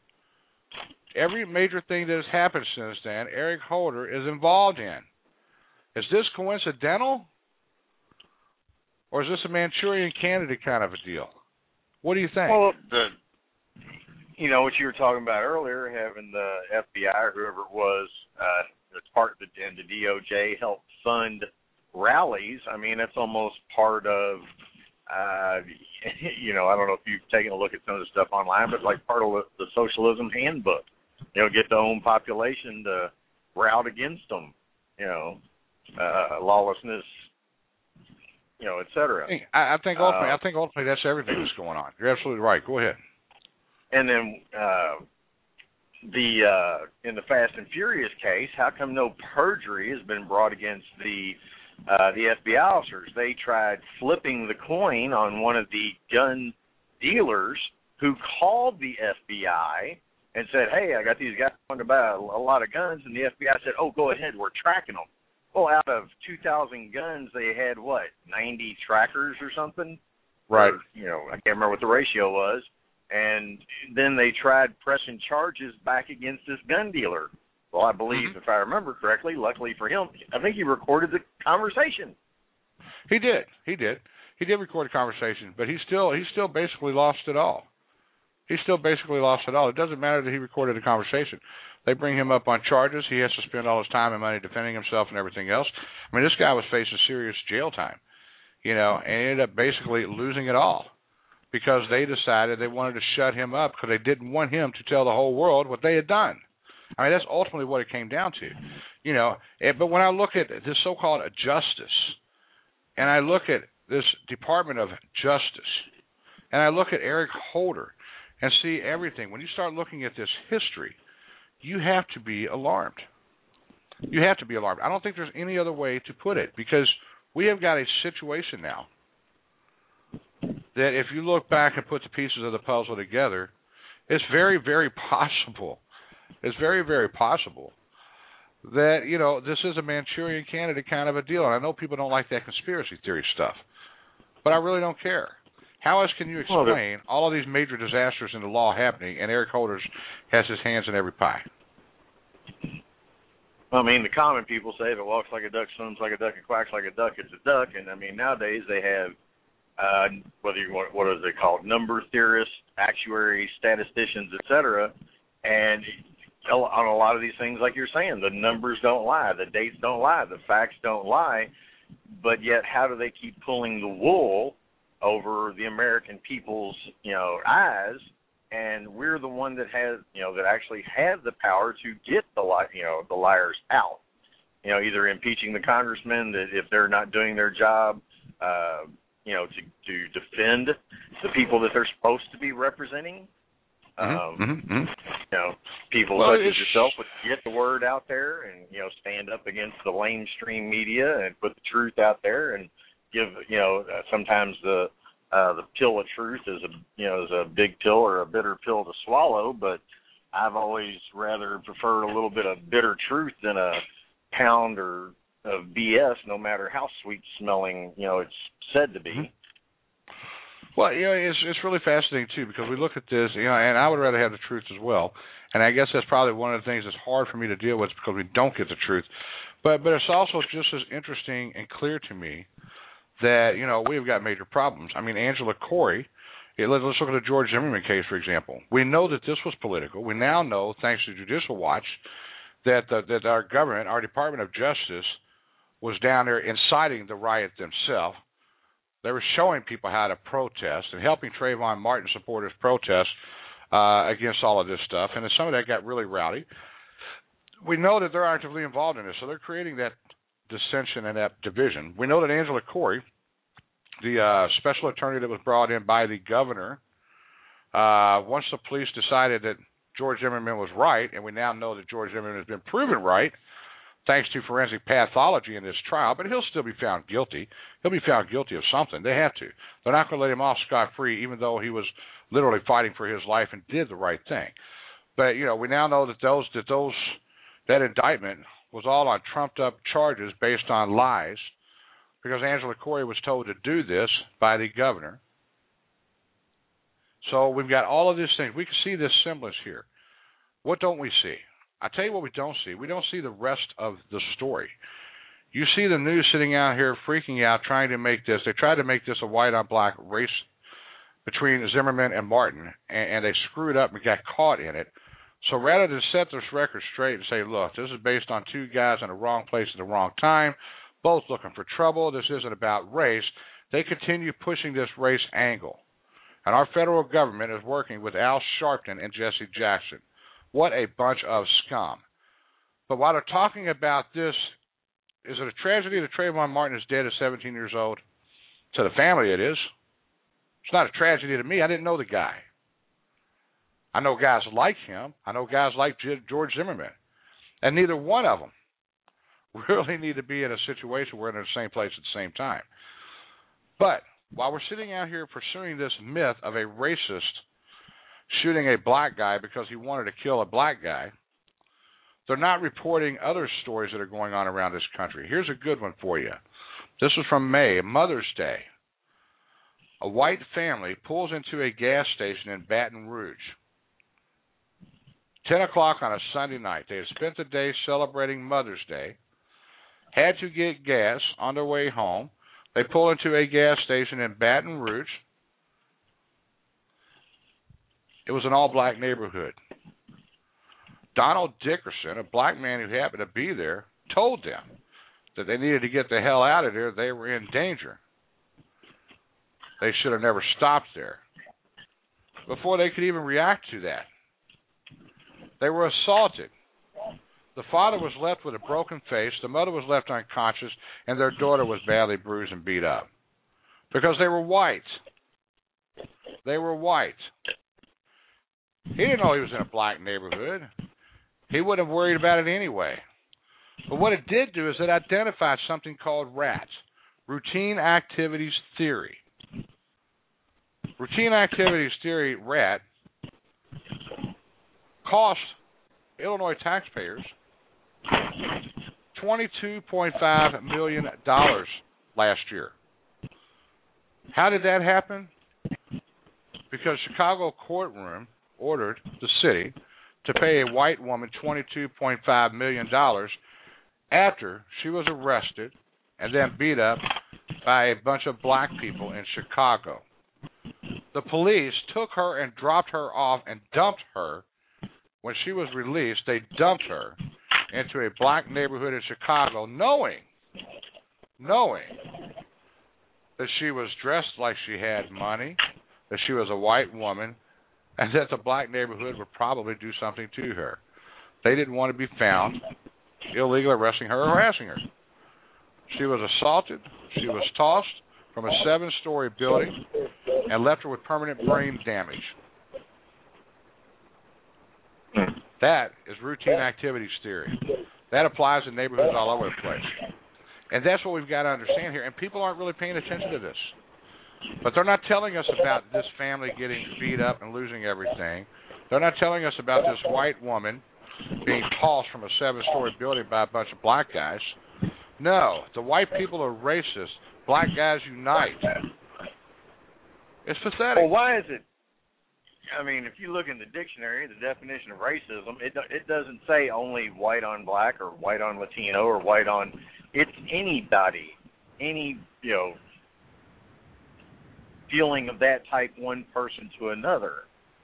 Every major thing that has happened since then, Eric Holder is involved in. Is this coincidental? Or is this a Manchurian Candidate kind of a deal? What do you think? Well, the, you know, what you were talking about earlier, having the F B I or whoever it was, uh, that's part of the, and the D O J help fund rallies. I mean, that's almost part of, uh, you know, I don't know if you've taken a look at some of the stuff online, but like part of the socialism handbook. You know, get the home population to rout against them, you know, uh, lawlessness, you know, et cetera. I, I think ultimately, uh, I think ultimately that's everything that's going on. You're absolutely right. Go ahead. And then uh, the uh, in the Fast and Furious case, how come no perjury has been brought against the uh, the F B I officers? They tried flipping the coin on one of the gun dealers who called the F B I and said, "Hey, I got these guys wanting to buy a, a lot of guns," and the F B I said, "Oh, go ahead, we're tracking them." Well, out of two thousand guns, they had, what, ninety trackers or something? Right. Or, you know, I can't remember what the ratio was. And then they tried pressing charges back against this gun dealer. Well, I believe, mm-hmm. if I remember correctly, luckily for him, I think he recorded the conversation. He did. He did. He did record a conversation, but he still he still basically lost it all. He still basically lost it all. It doesn't matter that he recorded a conversation. They bring him up on charges. He has to spend all his time and money defending himself and everything else. I mean, this guy was facing serious jail time, you know, and ended up basically losing it all because they decided they wanted to shut him up because they didn't want him to tell the whole world what they had done. I mean, that's ultimately what it came down to, you know. It, but when I look at this so-called justice, and I look at this Department of Justice, and I look at Eric Holder and see everything, when you start looking at this history, you have to be alarmed. You have to be alarmed. I don't think there's any other way to put it, because we have got a situation now that if you look back and put the pieces of the puzzle together, it's very, very possible. It's very, very possible that, you know, this is a Manchurian candidate kind of a deal. And I know people don't like that conspiracy theory stuff, but I really don't care. How else can you explain all of these major disasters in the law happening, and Eric Holder has his hands in every pie? I mean, the common people say if it walks like a duck, swims like a duck, and quacks like a duck, it's a duck. And, I mean, nowadays they have, uh, whether you want, what is it called, number theorists, actuaries, statisticians, et cetera, and on a lot of these things, like you're saying, the numbers don't lie, the dates don't lie, the facts don't lie, but yet how do they keep pulling the wool over the American people's, you know, eyes? And we're the one that has, you know, that actually has the power to get the, li- you know, the liars out. You know, either impeaching the congressmen that if they're not doing their job, uh, you know, to to defend the people that they're supposed to be representing. Um, mm-hmm, mm-hmm. You know, people well, such as yourself would get the word out there and, you know, stand up against the lamestream media and put the truth out there and give, you know, uh, sometimes the uh, the pill of truth is a, you know, is a big pill or a bitter pill to swallow, but I've always rather preferred a little bit of bitter truth than a pound or of B S, no matter how sweet smelling, you know, it's said to be. Mm-hmm. Well, you know, it's it's really fascinating, too, because we look at this, you know, and I would rather have the truth as well. And I guess that's probably one of the things that's hard for me to deal with because we don't get the truth. But but it's also just as interesting and clear to me that, you know, we've got major problems. I mean, Angela Corey, let's look at the George Zimmerman case, for example. We know that this was political. We now know, thanks to Judicial Watch, that the, that our government, our Department of Justice, was down there inciting the riot themselves. They were showing people how to protest and helping Trayvon Martin supporters protest uh, against all of this stuff. And then some of that got really rowdy. We know that they're actively involved in this, so they're creating that dissension and that division. We know that Angela Corey, the uh, special attorney that was brought in by the governor, uh, once the police decided that George Zimmerman was right, and we now know that George Zimmerman has been proven right, thanks to forensic pathology in this trial, but he'll still be found guilty. He'll be found guilty of something. They have to. They're not going to let him off scot-free, even though he was literally fighting for his life and did the right thing. But, you know, we now know that those that those that indictment was all on trumped-up charges based on lies, because Angela Corey was told to do this by the governor. So we've got all of these things. We can see this semblance here. What don't we see? I tell you what we don't see. We don't see the rest of the story. You see the news sitting out here freaking out, trying to make this. They tried to make this a white-on-black race between Zimmerman and Martin, and, and they screwed up and got caught in it. So rather than set this record straight and say, look, this is based on two guys in the wrong place at the wrong time, both looking for trouble, this isn't about race, they continue pushing this race angle. And our federal government is working with Al Sharpton and Jesse Jackson. What a bunch of scum. But while they're talking about this, is it a tragedy that Trayvon Martin is dead at seventeen years old? To the family it is. It's not a tragedy to me. I didn't know the guy. I know guys like him. I know guys like George Zimmerman. And neither one of them really need to be in a situation where they're in the same place at the same time. But while we're sitting out here pursuing this myth of a racist shooting a black guy because he wanted to kill a black guy, they're not reporting other stories that are going on around this country. Here's a good one for you. This was from May, Mother's Day. A white family pulls into a gas station in Baton Rouge. ten o'clock on a Sunday night. They had spent the day celebrating Mother's Day, had to get gas on their way home. They pull into a gas station in Baton Rouge. It was an all-black neighborhood. Donald Dickerson, a black man who happened to be there, told them that they needed to get the hell out of there. They were in danger. They should have never stopped there. Before they could even react to that, they were assaulted. The father was left with a broken face, the mother was left unconscious, and their daughter was badly bruised and beat up. Because they were white. They were white. He didn't know he was in a black neighborhood. He wouldn't have worried about it anyway. But what it did do is it identified something called RAT, Routine Activities Theory. Routine Activities Theory, RAT, cost Illinois taxpayers twenty-two point five million dollars last year. How did that happen? Because Chicago courtroom ordered the city to pay a white woman twenty-two point five million dollars after she was arrested and then beat up by a bunch of black people in Chicago. The police took her and dropped her off and dumped her. When she was released, they dumped her into a black neighborhood in Chicago, knowing, knowing that she was dressed like she had money, that she was a white woman, and that the black neighborhood would probably do something to her. They didn't want to be found illegally arresting her or harassing her. She was assaulted. She was tossed from a seven-story building and left her with permanent brain damage. That is routine activities theory. That applies in neighborhoods all over the place. And that's what we've got to understand here. And people aren't really paying attention to this. But they're not telling us about this family getting beat up and losing everything. They're not telling us about this white woman being tossed from a seven-story building by a bunch of black guys. No, the white people are racist. Black guys unite. It's pathetic. Well, why is it? I mean, if you look in the dictionary, the definition of racism, it it doesn't say only white on black or white on Latino or white on. It's anybody, any you know, feeling of that type, one person to another.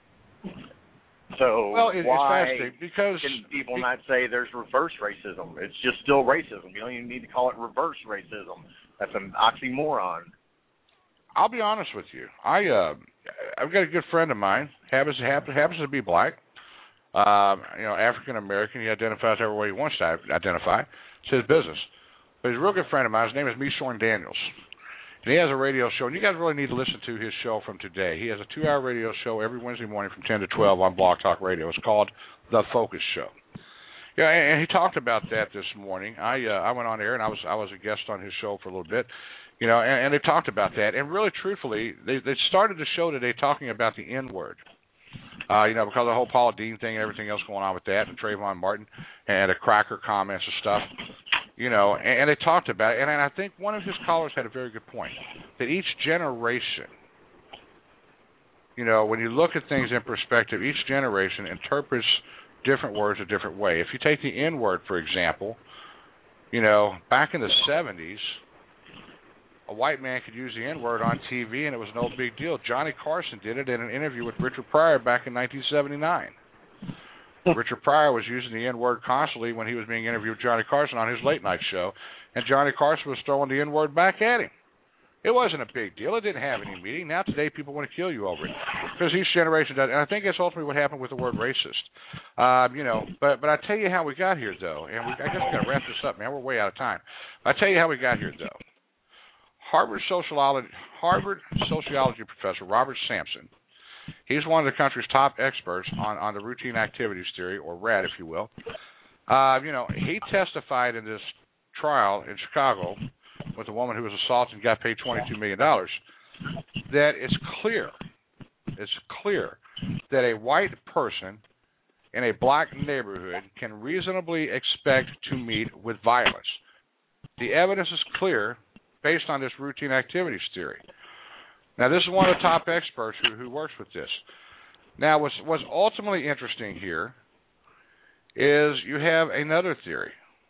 So well, it, why it's because can people not say there's reverse racism? It's just still racism. You don't even need to call it reverse racism. That's an oxymoron. I'll be honest with you. I uh, I've got a good friend of mine. happens happens happens to be black. Um, you know, African American. He identifies every way he wants to identify. It's his business. But he's a real good friend of mine. His name is Mishorn Daniels. And he has a radio show, and you guys really need to listen to his show from today. He has a two-hour radio show every Wednesday morning from ten to twelve on Blog Talk Radio. It's called The Focus Show. Yeah, and he talked about that this morning. I uh, I went on air, and I was I was a guest on his show for a little bit, you know, and, and they talked about that. And really, truthfully, they, they started the show today talking about the N-word, uh, you know, because of the whole Paula Deen thing and everything else going on with that, and Trayvon Martin and the cracker comments and stuff. You know, and, and they talked about it, and, and I think one of his callers had a very good point, that each generation, you know, when you look at things in perspective, each generation interprets different words a different way. If you take the N-word, for example, you know, back in the seventies, a white man could use the N-word on T V, and it was no big deal. Johnny Carson did it in an interview with Richard Pryor back in nineteen seventy-nine. Richard Pryor was using the N-word constantly when he was being interviewed with Johnny Carson on his late-night show, and Johnny Carson was throwing the N-word back at him. It wasn't a big deal. It didn't have any meaning. Now today people want to kill you over it because each generation does. And I think that's ultimately what happened with the word racist. Um, you know, but but I tell you how we got here, though, and we, I guess we got to wrap this up, man. We're way out of time. I tell you how we got here, though. Harvard sociology Harvard sociology professor Robert Sampson. He's one of the country's top experts on, on the routine activities theory, or RAT, if you will. Uh, you know, he testified in this trial in Chicago with a woman who was assaulted and got paid twenty-two million dollars, that it's clear, it's clear that a white person in a black neighborhood can reasonably expect to meet with violence. The evidence is clear based on this routine activities theory. Now, this is one of the top experts who, who works with this. Now, what's, what's ultimately interesting here is you have another theory.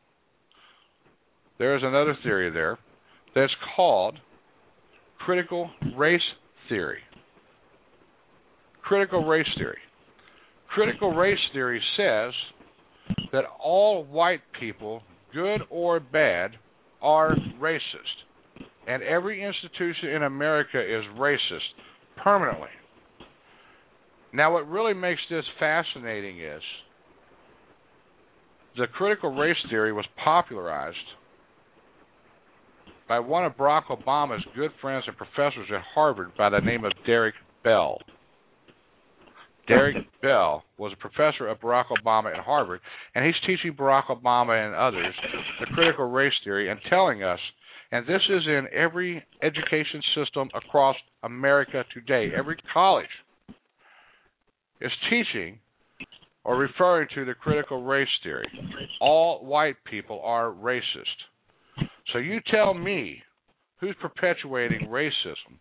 There is another theory there that's called critical race theory. Critical race theory. critical race theory says that all white people, good or bad, are racist. And every institution in America is racist permanently. Now, what really makes this fascinating is the critical race theory was popularized by one of Barack Obama's good friends and professors at Harvard by the name of Derek Bell. Derek Bell was a professor of Barack Obama at Harvard, and he's teaching Barack Obama and others the critical race theory and telling us, and this is in every education system across America today, every college is teaching or referring to the critical race theory. All white people are racist. So you tell me who's perpetuating racism.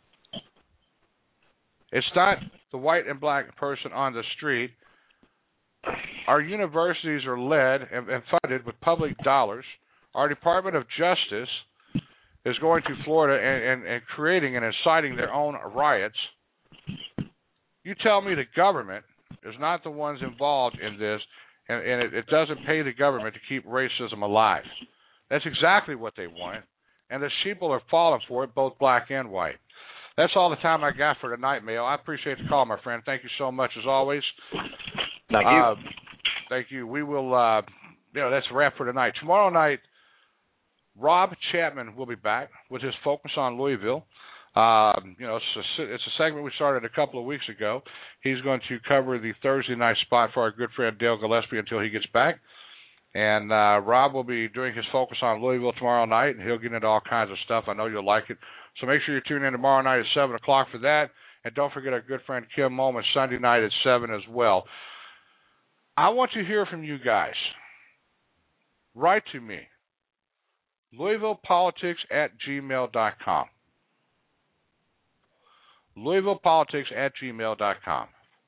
It's not the white and black person on the street. Our universities are led and, and funded with public dollars. Our Department of Justice is going to Florida and, and, and creating and inciting their own riots. You tell me the government is not the ones involved in this, and, and it, it doesn't pay the government to keep racism alive. That's exactly what they want, and the sheeple are falling for it, both black and white. That's all the time I got for tonight, Mayo. I appreciate the call, my friend. Thank you so much, as always. Thank you. Uh, thank you. We will, uh, you know, that's a wrap for tonight. Tomorrow night, Rob Chapman will be back with his focus on Louisville. Um, you know, it's a, it's a segment we started a couple of weeks ago. He's going to cover the Thursday night spot for our good friend Dale Gillespie until he gets back. And uh, Rob will be doing his focus on Louisville tomorrow night, and he'll get into all kinds of stuff. I know you'll like it. So make sure you tune in tomorrow night at seven o'clock for that. And don't forget our good friend Kim Moman Sunday night at seven as well. I want to hear from you guys. Write to me. Louisville Politics at gmail dot com. Louisville Politics at gmail dot com.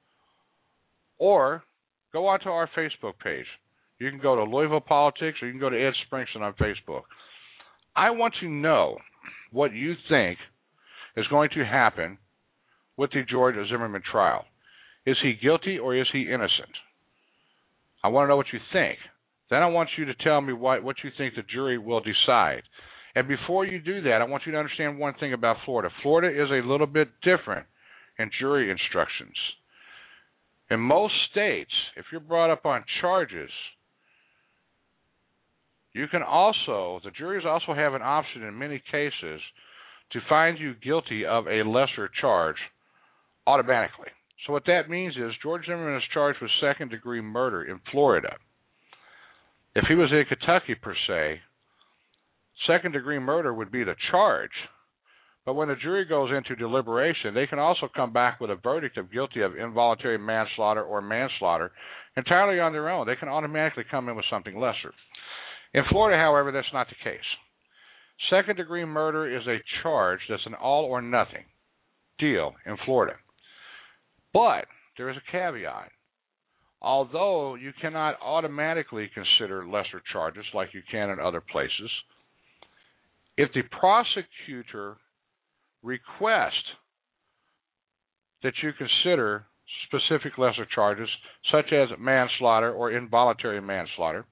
Or go onto our Facebook page. You can go to Louisville Politics, or you can go to Ed Springston on Facebook. I want to know what you think is going to happen with the George Zimmerman trial. Is he guilty or is he innocent? I want to know what you think. Then I want you to tell me what, what you think the jury will decide. And before you do that, I want you to understand one thing about Florida. Florida is a little bit different in jury instructions. In most states, if you're brought up on charges, you can also, the juries also have an option in many cases to find you guilty of a lesser charge automatically. So what that means is George Zimmerman is charged with second-degree murder in Florida. If he was in Kentucky, per se, second-degree murder would be the charge. But when the jury goes into deliberation, they can also come back with a verdict of guilty of involuntary manslaughter or manslaughter entirely on their own. They can automatically come in with something lesser. In Florida, however, that's not the case. Second-degree murder is a charge that's an all-or-nothing deal in Florida. But there is a caveat. Although you cannot automatically consider lesser charges like you can in other places, if the prosecutor requests that you consider specific lesser charges, such as manslaughter or involuntary manslaughter,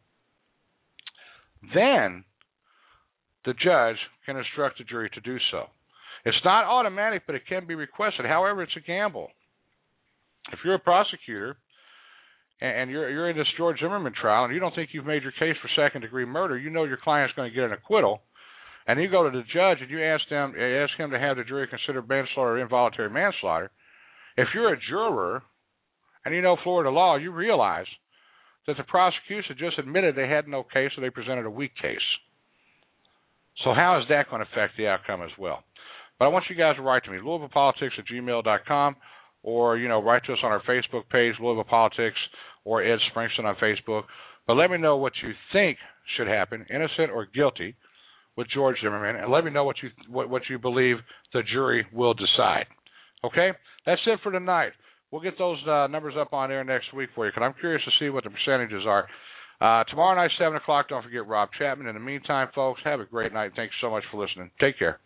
then the judge can instruct the jury to do so. It's not automatic, but it can be requested. However, it's a gamble. If you're a prosecutor and you're you're in this George Zimmerman trial and you don't think you've made your case for second-degree murder, you know your client's going to get an acquittal, and you go to the judge and you ask them ask him to have the jury consider manslaughter or involuntary manslaughter. If you're a juror and you know Florida law, you realize that the prosecution just admitted they had no case, so they presented a weak case. So how is that going to affect the outcome as well? But I want you guys to write to me, Louisville Politics at gmail dot com, or, you know, write to us on our Facebook page, Louisville Politics, or Ed Springston on Facebook. But let me know what you think should happen, innocent or guilty, with George Zimmerman, and let me know what you what, what you believe the jury will decide. Okay? That's it for tonight. We'll get those uh, numbers up on air next week for you, because I'm curious to see what the percentages are. Uh, tomorrow night, seven o'clock, don't forget Rob Chapman. In the meantime, folks, have a great night. Thanks so much for listening. Take care.